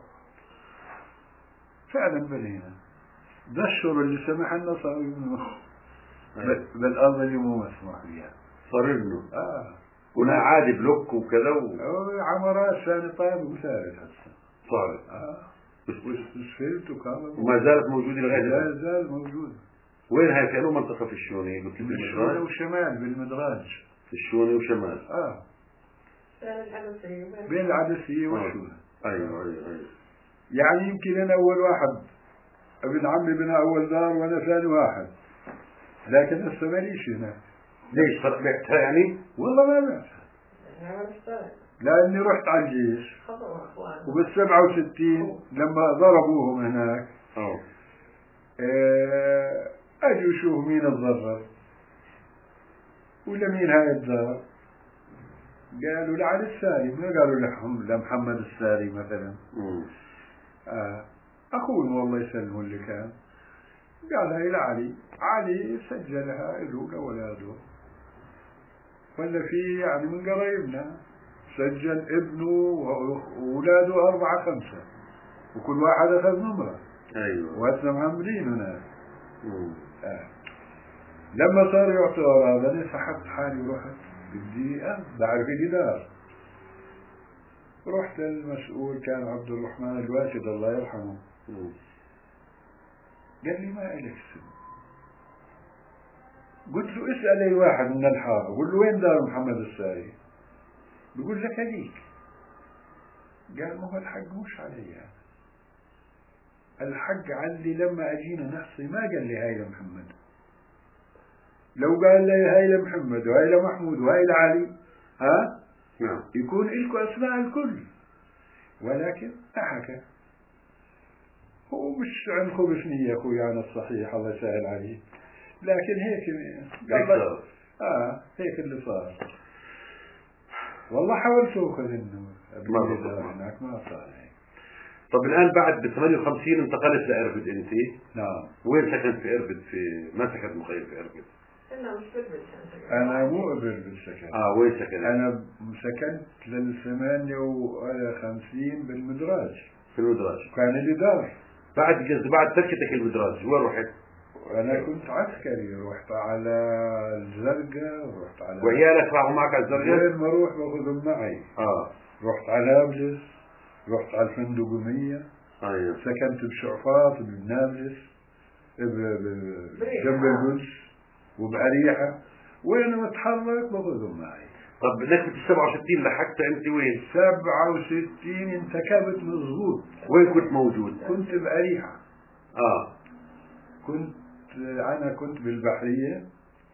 B: فعلا بنينا ده الشغل اللي سمح لنا صار ابنه بالأرض اللي مو مسموح فيها
A: صار له ولا عادي بلوك وكذا
B: عمارات ثاني طيب وثالث هسه
A: صارت
B: وسفلت وكهرباء
A: وما زالت موجودة لغاية الآن.
B: لا زال موجودة.
A: وين هاي في أنه منطقة في الشوني؟ قلت لي
B: الشوني وشمال بالمدراج.
A: في الشوني وشمال.
B: بين العدسية والشوني.
A: أيوة.
B: يعني يمكن أنا أول واحد، ابن عمي بنا أول دار وأنا ثاني واحد، لكن هسه ماليش هنا.
A: ليش بعتها يعني؟
B: والله ما بعتها لأني رحت على الجيش وبال67 لما ضربوهم هناك أجوا يشوفوا مين الضرر ولمين هاي الدار. قالوا لعلي الساري، ما قالوا لمحمد الساري مثلا. أخوه والله يسلمه اللي كان، قال هاي لعلي. علي سجلها له لأولاده، ولا في يعني من قرايبنا سجل ابنه وأولاده 4 5 وكل واحد أخذ نمرة.
A: أيوة.
B: وهسنا محملين هناك. لما صار يعتبر هذا أنا سحبت حالي ورحت بدي بعرف الإدارة. رحت للمسؤول كان عبد الرحمن الواسد الله يرحمه. قال لي ما إلك سن. قلت له اسأل أي واحد من الحارة، قل له وين دار محمد الساري؟ بيقول لك هذيك. قال ما هو الحق مش علي، الحق علي لما أجينا نحصي ما قال لي هاي لمحمد. لو قال لي هاي لمحمد وهاي لمحمود وهاي لعلي يكون إلكم أسماء الكل، ولكن أحكى. هو مش عن خبث نية أخوي أنا الصحيح الله يسهل عليه، لكن هيك قال هيك اللي صار. والله حاولت أخذ إنه هناك ما صار هيك.
A: طب الآن بعد ب 58 انتقلت لإربد أنت؟
B: نعم.
A: وين سكنت في إربد؟ ما سكنت مخيم في إربد؟
B: أنا مو إربد سكنت.
A: وين سكنت؟
B: أنا سكنت لل58 بالمدراج.
A: في المدراج.
B: كان لي دار.
A: بعد تركتك المدراج وين رحت؟
B: أنا كنت عسكري، رحت على الزرقاء ورحت على.
A: وعيالك راحوا معك على الزرقاء؟
B: وين ما أروح باخذهم معي. رحت على نابلس، رحت على الفندقية.
A: أيوة.
B: سكنت بشعفاط بنابلس جنب القدس وبأريحة، وين متحرك باخذهم معي.
A: طب نكبة 67 لحقت أنت وين؟
B: 67 انتكبت مظبوط.
A: وين كنت موجود؟
B: كنت بأريحة. أنا كنت بالبحرية،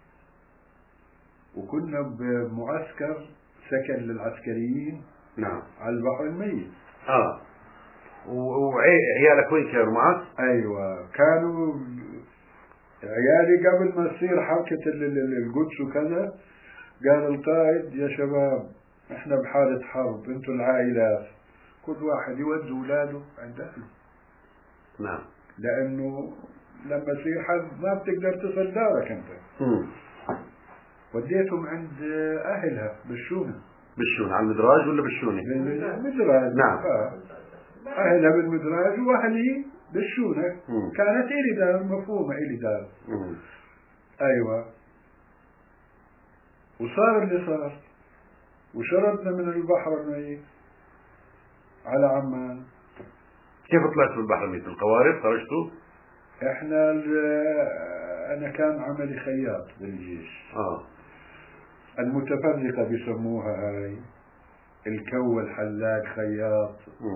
B: وكنا بمعسكر سكن للعسكريين.
A: نعم.
B: على البحر الميت.
A: وعيالك وين كانوا معك؟
B: أيوة كانوا عيالي قبل ما تصير حركة القدس وكذا. قال القائد يا شباب احنا بحالة حرب، انتوا العائلات كل واحد يودي اولاده عند اهله.
A: نعم.
B: لانه لما يصير حرب ما بتقدر تصل دارك انت. وديتهم عند اهلها بالشونة.
A: على المدراج ولا بالشونة؟
B: بالمدراج.
A: نعم.
B: اهلها بالمدراج واهلي بالشونة. كانت الي دار مفهومة، الي دار. ايوه. وصار اللي صار، وشردنا من البحر الميت على عمان.
A: كيف طلعت من البحر الميت؟ القوارب خرجتوا؟
B: أنا كان عملي خياط بالجيش. المتفرقة بيسموها هاي، الكو الحلاق خياط،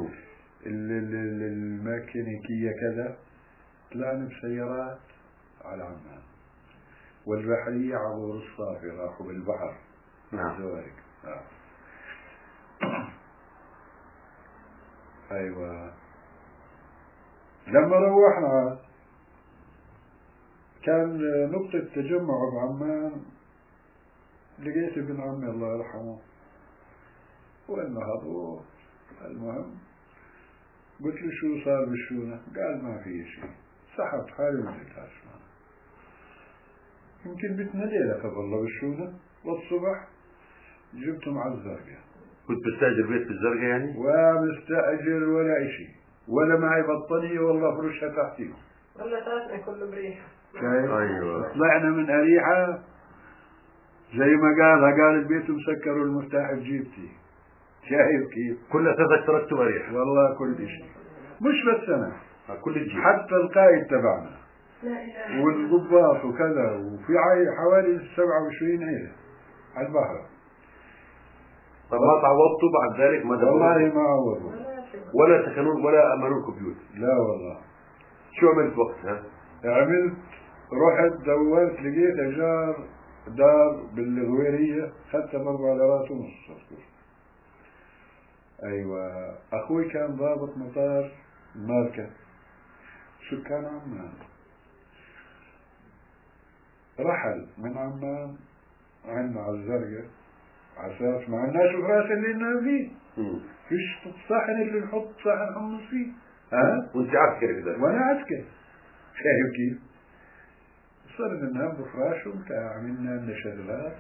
B: الميكانيكية كذا. طلعنا بسيارات على عمان، والبحرية عبور الصافي راحوا بالبحر.
A: نعم.
B: أيوة. لما روحنا كان نقطة تجمع بعمان، لقيت ابن عمي الله يرحمه ونهضوا. المهم قلت له شو صار بالشونة؟ قال ما في شيء. سحبت حالي ونزلت على الشونة. يمكن بتنا ليلة والله بالشونة، والصبح جبته مع الزرقاء.
A: كنت بستأجر بيت في الزرقاء يعني؟
B: ومستأجر ولا شيء، ولا معي بطانية والله فرشها تحتي.
C: والله تاسنا كله بريحة.
A: أيوة.
B: طلعنا من أريحة زي ما قال البيت مسكر والمفتاح بجيبتي. شايف كيف؟
A: كل أساسك تركته أريحة؟
B: والله كل شيء، مش بس أنا،
A: كل الجيل،
B: حتى القائد تبعنا والضباط وكذا، وفي حوالي 27 عيلة على البحر.
A: طب ما تعوضتوا بعد ذلك؟ ما
B: والله ما عوضوا
A: ولا سكنون ولا أمنوكم بيوت؟
B: لا والله.
A: شو عملت وقتها؟
B: عملت، رحت دورت لقيت أجار دار بالغويرية، خدتها ب$4.5 أذكر. أيوة، أخوي كان ضابط مطار ماركة، سكان عمان. رحل من عمان عنا على الزرقاء على أساس ما عندناش الراس اللي ننام فيه، فيش صحن اللي نحط صحن حمص فيه.
A: وأنت عسكري كده؟
B: وأنا عسكري. شايف كيف؟ صرنا ننام بفراش وبتاع، عملنا لنا شغلات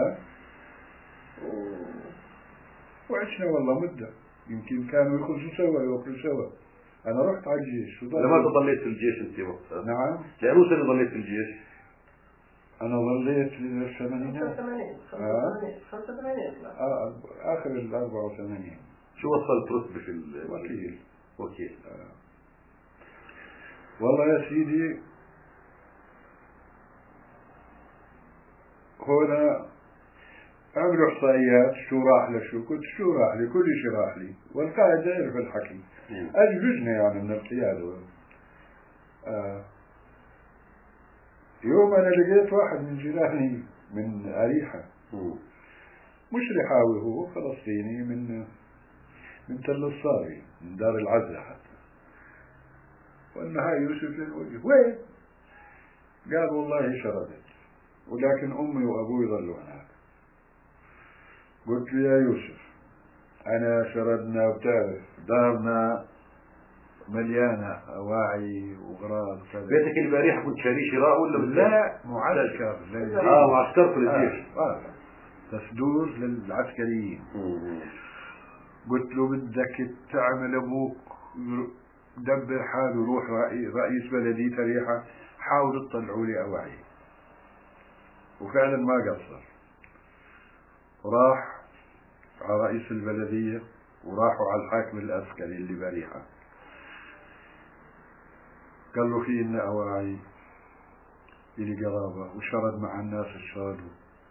B: وعشنا والله مدة، يمكن كانوا يخرجوا سوا ياكلوا سوا. أنا رحت على الجيش.
A: لماذا ضليت في الجيش أنت وقتها؟
B: نعم.
A: لأنه سنة ضليت في الجيش؟
B: أنا ظليت للثمانينات.
C: 85
B: آخر 84.
A: شو وصلت رتبة في
B: وكيل. والله يا سيدي، هنا عملوا إحصائيات شو راح لشو، كنت شو راح لي، كل شيء راح لي، والقائد يعرف الحكي. أجبجنا يعني من القيادة. يوم أنا لقيت واحد من جيراني من أريحة، مش رحاوي، هو فلسطيني من تل الصاوي، من دار العزة حتى. وأن هاي يوسف للوجه وين؟ قال والله شردت، ولكن أمي وأبوي ظلوا هناك. قلت له يا يوسف، أنا شردنا، وبتعرف دارنا مليانة أواعي وغراض وكذا.
A: بيتك اللي بأريحة كنت شاري شراء ولا
B: لا، معسكر
A: معسكر في الجيش.
B: تسدور للعسكريين. قلت له بدك تعمل أبوك دبر حاله، روح رئيس بلدية أريحة، حاول تطلعوا لي أواعي. وفعلا ما قصر، راح على رئيس البلدية وراحوا على الحاكم العسكري اللي بريحة، قال له في إن أواعي إلي قرابة وشرد مع الناس الشرد،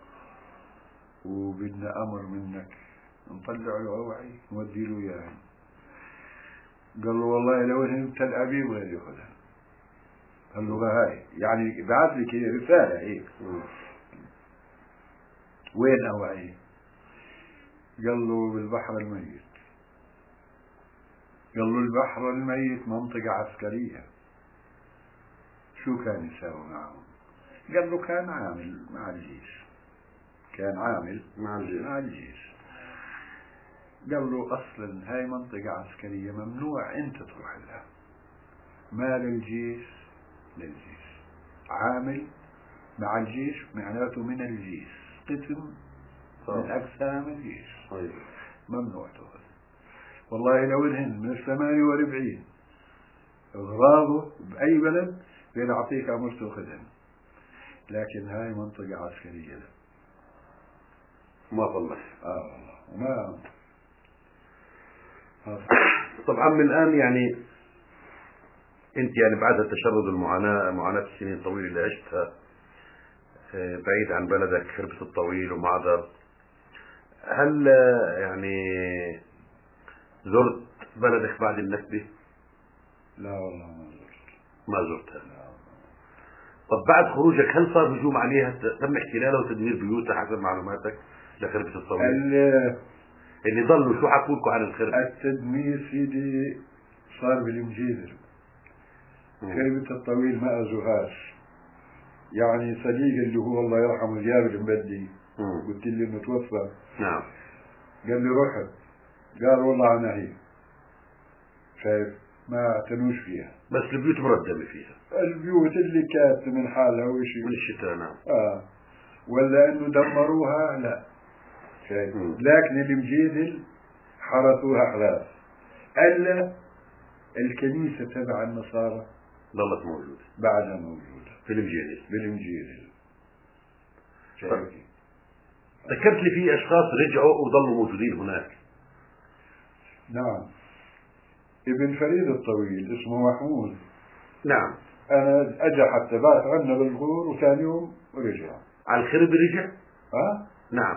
B: وبدنا أمر منك نطلع له أواعي نودي له إياه. قال له والله لو انت تل أبيب غير يأخذها. قال له هاي يعني بعث لك رسالة هيك. وين أواعي؟ قال له بالبحر الميت. قال له البحر الميت منطقة عسكرية. شو كان يساوي معهم؟ قال له كان عامل مع الجيش، كان عامل مع الجيش. قال له أصلا هاي منطقة عسكرية ممنوع أنت تروح لها، ما للجيش، عامل مع الجيش معناته من الجيش، قسم من أقسام الجيش، ممنوع تأخذ. والله لو إنهن من 48 أغراضه بأي بلد بيعطيك أمر تأخذهن، لكن هاي منطقة عسكرية لا.
A: ما ظلش.
B: والله وما.
A: طبعا من الآن يعني أنت يعني بعد التشرد معاناة السنين الطويلة اللي عشتها بعيد عن بلدك، خربة الطويل ومعذر، هل يعني زرت بلدك بعد النكبة؟
B: لا والله
A: ما زرتها. طب بعد خروجك هل صار هجوم عليها، تم احتلالها وتدمير بيوتها حسب معلوماتك لخربة الطويل؟ اللي ضلوا شو حكوا لكم عن الخربة؟
B: التدمير سيدي صار بالمجيدر. خربة الطويل ما أزوهاش، يعني صديق اللي هو الله يرحمه زياد المبدي، قلت لي انه توفى.
A: نعم.
B: قال لي رحت، قال والله انا هي شايف ما اعتنوش فيها،
A: بس البيوت مردمة فيها،
B: البيوت اللي كانت من حالها وشيء
A: من الشتاء. نعم.
B: ولا انه دمروها لا، شايف. لكن المجيدل حرثوها حراس، الا الكنيسة تبع النصارى
A: ظلت موجودة،
B: بعدها موجودة
A: في المجيدل.
B: بالمجيدل.
A: ذكرت لي في اشخاص رجعوا وظلوا موجودين هناك.
B: نعم. ابن فريد الطويل اسمه محمود.
A: نعم.
B: انا اجى حتى بات عنا بالغور وثاني يوم رجع
A: على الخرب رجع. نعم.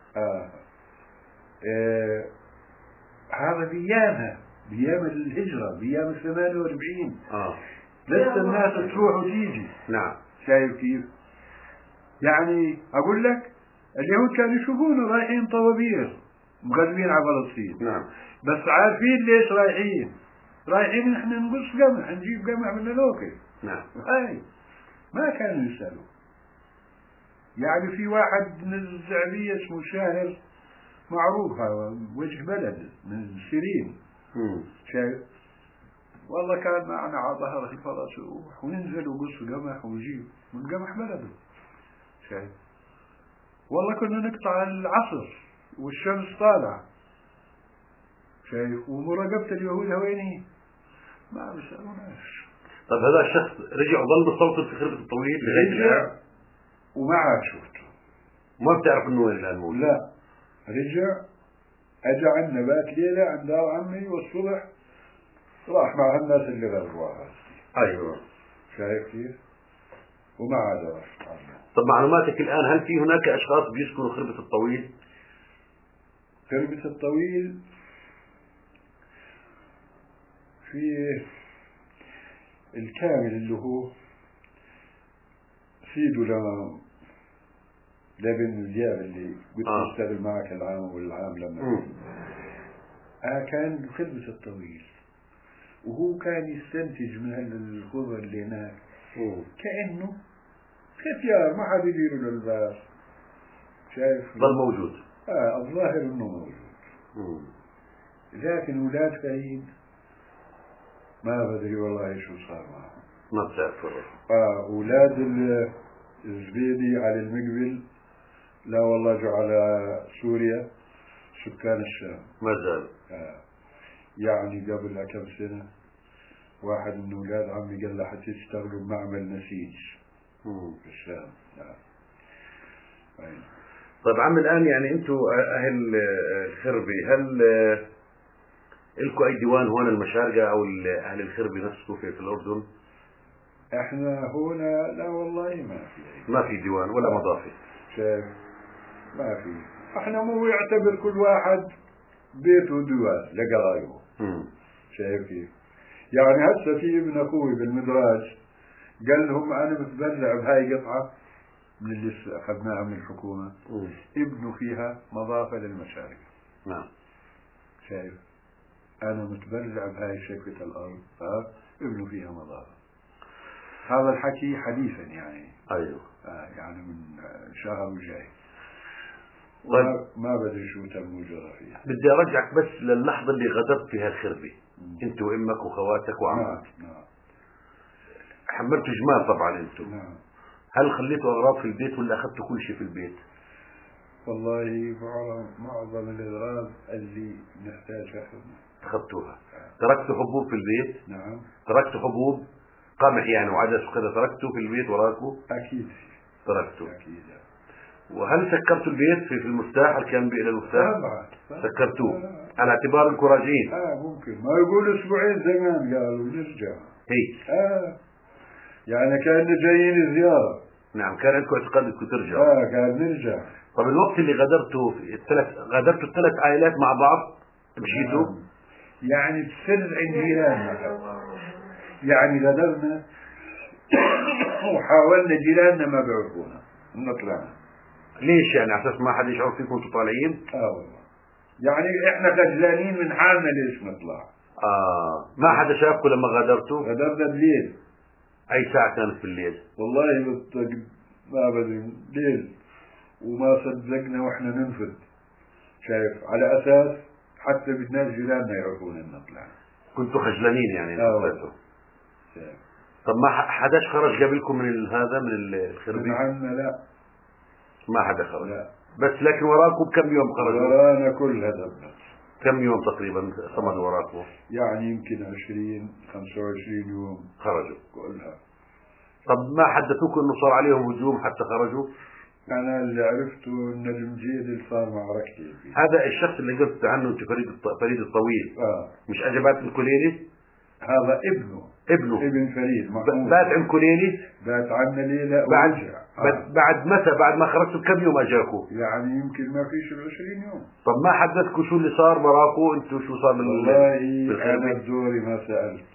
B: هذا بأيام الهجرة، بأيام 48. لسه الناس تروح وتيجي.
A: نعم.
B: شايف كيف؟ يعني أقول لك اليهود كانوا يشوفونا رايحين طوابير مغزوين على فلسطين.
A: نعم.
B: بس عارفين ليش رايحين احنا نقص قمح، نجيب قمح من الأوكل.
A: نعم.
B: هاي ما كانوا يسألوا. يعني في واحد من الزعبية اسمه شاهر معروف، هذا وجه بلد من سيرين. شايف؟ والله كان معنا على ظهر الفرس وننزل وقص قمح ونجيب من قمح بلده. شايف؟ والله كنا نقطع العصر والشمس طالعة. شايف؟ ومراقبة اليهود وين ما بيسألوناش.
A: طب هذا الشخص رجع وظل بالصوت في خربة الطويل
B: رجع وما عاد شفته.
A: ما بتعرف انه وين الان موجود؟
B: لا، رجع اجى عنا بات ليلة عند دار عمي، والصبح راح مع الناس اللي غزوها.
A: ايوه.
B: شايف كيف؟ وما عاد رفت عنه.
A: طب معلوماتك الان، هل في هناك اشخاص بيسكنوا خربة الطويل؟
B: خربة الطويل في الكامل اللي هو سيدو لابن الدياب اللي قلت اشتغل معك العام والعام لما كان خربة الطويل، وهو كان يستنتج من الخضر اللي هناك كأنه ختيار ما حد يديره للباس. شايف؟
A: ظل موجود.
B: الظاهر انه موجود. لكن ولاد فريد ما بدري والله شو صار معهم.
A: ما بتعرف.
B: ولاد الزبيدي على المقبل لا والله جو على سوريا سكان الشام
A: ما زال.
B: يعني قبل كم سنة واحد من أولاد عمي قال له حتشتغلوا بمعمل نسيج في الشام.
A: طيب عم الآن يعني أنتوا أهل الخربة، هل لكم أي ديوان هون المشارقة أو أهل الخربة نفسكم في الأردن؟
B: احنا هنا لا والله
A: ما في ديوان ولا مضافة.
B: شايف؟ ما في. احنا مو يعتبر كل واحد بيته ديوان لقرايبه. شايف كيف؟ يعني هسه في ابن اخوي بالمدراج قال لهم انا متبرع بهاي قطعة من اللي اخذناها من الحكومة، ابنوا فيها مضافة للمشارق.
A: نعم.
B: شايف؟ انا متبرع بهاي شركة الارض، ابنوا فيها مضافة. هذا الحكي حديثا يعني.
A: ايوه.
B: يعني من شهر وجاي.
A: طيب
B: ما بدري شو تم وجرى فيها.
A: بدي ارجعك بس للحظة اللي غدرت فيها الخربة، انت وامك وخواتك وعمك.
B: نعم.
A: حملتوا جمال طبعا انتم.
B: نعم.
A: هل خليتوا اغراض في البيت ولا اخذتوا كل شيء في البيت؟
B: والله معظم الاغراض اللي نحتاجها
A: اخذتوها. تركتوا حبوب في البيت؟
B: نعم.
A: تركتوا حبوب قمح يعني وعدس وكذا، تركتوا في البيت وراكوا؟
B: اكيد
A: تركتوا.
B: اكيد.
A: وهل سكرتوا البيت في المفتاح اللي كان بين المفتاح؟
B: طبعا.
A: سكرتوه على اعتبار انكم راجعين.
B: ممكن ما يقول اسبوعين زمان قالوا نرجع.
A: هي
B: يعني كان جايين زيارة.
A: نعم. كان عندكم اعتقاد انكم ترجعوا.
B: كان نرجع.
A: طب الوقت اللي غادرتوا الثلاث عائلات مع بعض مشيتوا؟
B: يعني بسر عند جيراننا. يعني غادرنا وحاولنا جيراننا ما بيعرفونا نطلع.
A: ليش يعني؟ على اساس ما حد يشعر فيكم انتم طالعين؟
B: والله يعني احنا خجلانين من حالنا ليش نطلع.
A: ما حدا شافكم لما غادرتوا؟
B: غادرنا بليل.
A: أي ساعة كانت في الليل؟
B: والله ما بدري ليل، وما صدقنا واحنا ننفذ، شايف، على أساس حتى بدناش جيراننا يعرفون إن نطلع.
A: كنتوا خجلانين يعني؟
B: شايف.
A: طب ما حداش خرج قبلكم من هذا من الخربين؟
B: من عنا لا،
A: ما حدا خرج.
B: لا.
A: بس لكن وراكم كم يوم خرجوا؟
B: ورانا كل هذا الناس.
A: كم يوم تقريبا صمدوا وراكم؟
B: يعني يمكن 20-25 يوم
A: خرجوا
B: كلها.
A: طب ما حدثوك انه صار عليهم هجوم حتى خرجوا؟
B: انا اللي عرفته ان المجيد صار معركتي فيه.
A: هذا الشخص اللي قلت عنه انت فريد الطويل مش اجبات الكليلي؟
B: هذا ابنه ابن فريد محمود.
A: بات عند كليلي؟
B: بات عنا ليلة
A: ورجع. بعد متى؟ بعد ما خرجتوا بكم يوم اجاكوا؟
B: يعني يمكن ما فيش 20 يوم.
A: طب ما حدثكم شو اللي صار براكوا انتوا؟ شو صار
B: والله انا بدوري ما سألت.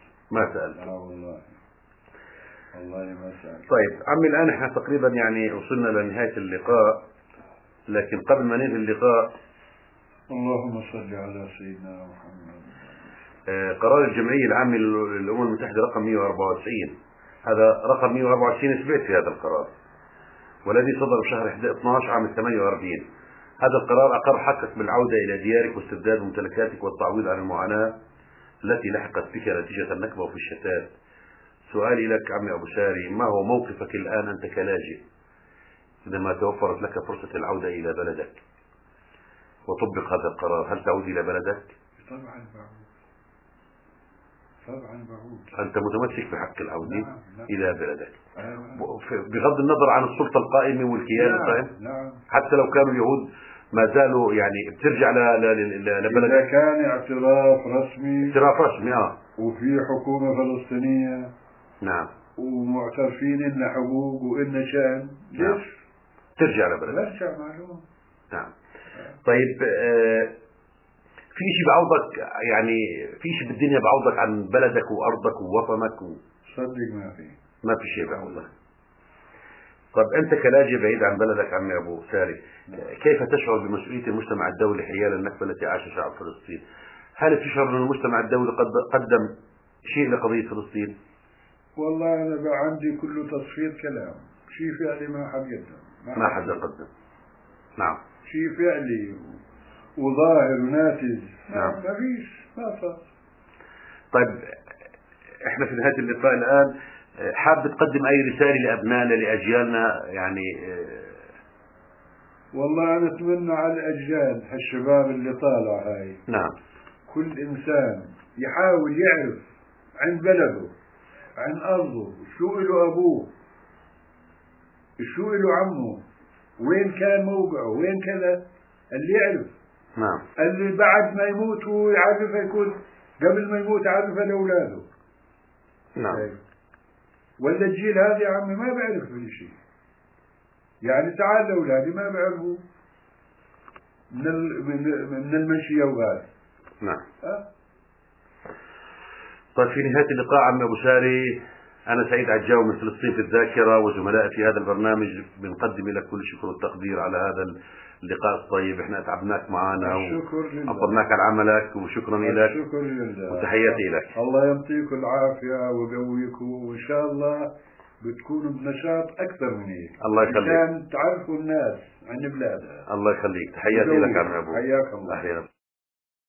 B: والله ما سألت.
A: طيب عمي الان احنا تقريبا يعني وصلنا لنهاية اللقاء، لكن قبل ما ننهي اللقاء
B: اللهم صل على سيدنا محمد.
A: قرار الجمعية العامة للأمم المتحدة رقم 194، هذا رقم 124 اثبت في هذا القرار، والذي صدر بشهر 12 عام 48. هذا القرار أقر حقك بالعودة إلى ديارك واسترداد ممتلكاتك والتعويض عن المعاناة التي لحقت بك نتيجة النكبة وفي الشتات. سؤالي لك عمي أبو ساري، ما هو موقفك الآن أنت كلاجئ عندما توفرت لك فرصة العودة إلى بلدك وطبق هذا القرار؟ هل تعود إلى بلدك؟
B: طبعا بعود.
A: أنت متمسك بحق العودة؟
B: نعم.
A: إلى بلدك بغض النظر عن السلطة القائمة والكيان القائم؟
B: نعم.
A: حتى لو كانوا اليهود ما زالوا يعني بترجع لبلدك؟
B: إذا كان اعتراف رسمي وفي حكومة فلسطينية
A: نعم
B: ومعترفين إن حقوق وإن شأن، ليش
A: ترجع لبلدك؟
B: برجع معلوم.
A: نعم. طيب في شيء بعوضك، يعني في شيء بالدنيا بعوضك عن بلدك وأرضك ووطنك
B: صدق
A: ما في شيء بعوضك. طب أنت كلاجئ بعيد عن بلدك عمي أبو ساري، كيف تشعر بمسؤولية المجتمع الدولي حيال النكبة التي عاش شعب فلسطين؟ هل تشعر أن المجتمع الدولي قدم شيء لقضية فلسطين؟
B: والله أنا بقى عندي كله تصفير كلام، شيء فعلي ما حد يقدم،
A: ما حد قدم. نعم.
B: شيء فعلي وظاهر وناتج
A: نعم.
B: ما فيش، ما صار.
A: طيب احنا في نهاية اللقاء الآن، حاب تقدم أي رسالة لأبنائنا لأجيالنا يعني؟
B: والله أنا أتمنى على الأجيال هالشباب اللي طالع هاي،
A: نعم،
B: كل إنسان يحاول يعرف عن بلده عن أرضه شو إله أبوه شو إله عمه وين كان موقعه وين كذا، اللي يعرف.
A: نعم.
B: اللي بعد ما يموت هو يعرفه، يكون قبل ما يموت عرفه لأولاده.
A: نعم.
B: ولا الجيل هذا يا عمي ما بيعرف كل شيء، يعني تعال لأولادي ما بيعرفوا من المشي وغيره.
A: نعم. طيب في نهاية اللقاء عمي أبو ساري، أنا سعيد عجاوي من فلسطين في الذاكرة وزملائي في هذا البرنامج بنقدم لك كل الشكر والتقدير على هذا اللقاء الطيب. احنا أتعبناك معنا وأفضلناك على عملك، وشكرا لك.
B: الشكر لله.
A: وتحياتي لك.
B: الله يعطيكم العافية ويقويكم، وإن شاء الله بتكونوا بنشاط أكثر من هيك.
A: الله يخليك.
B: عشان تعرفوا الناس عن بلادها.
A: الله يخليك. تحياتي لك عم أبو.
B: حياك الله.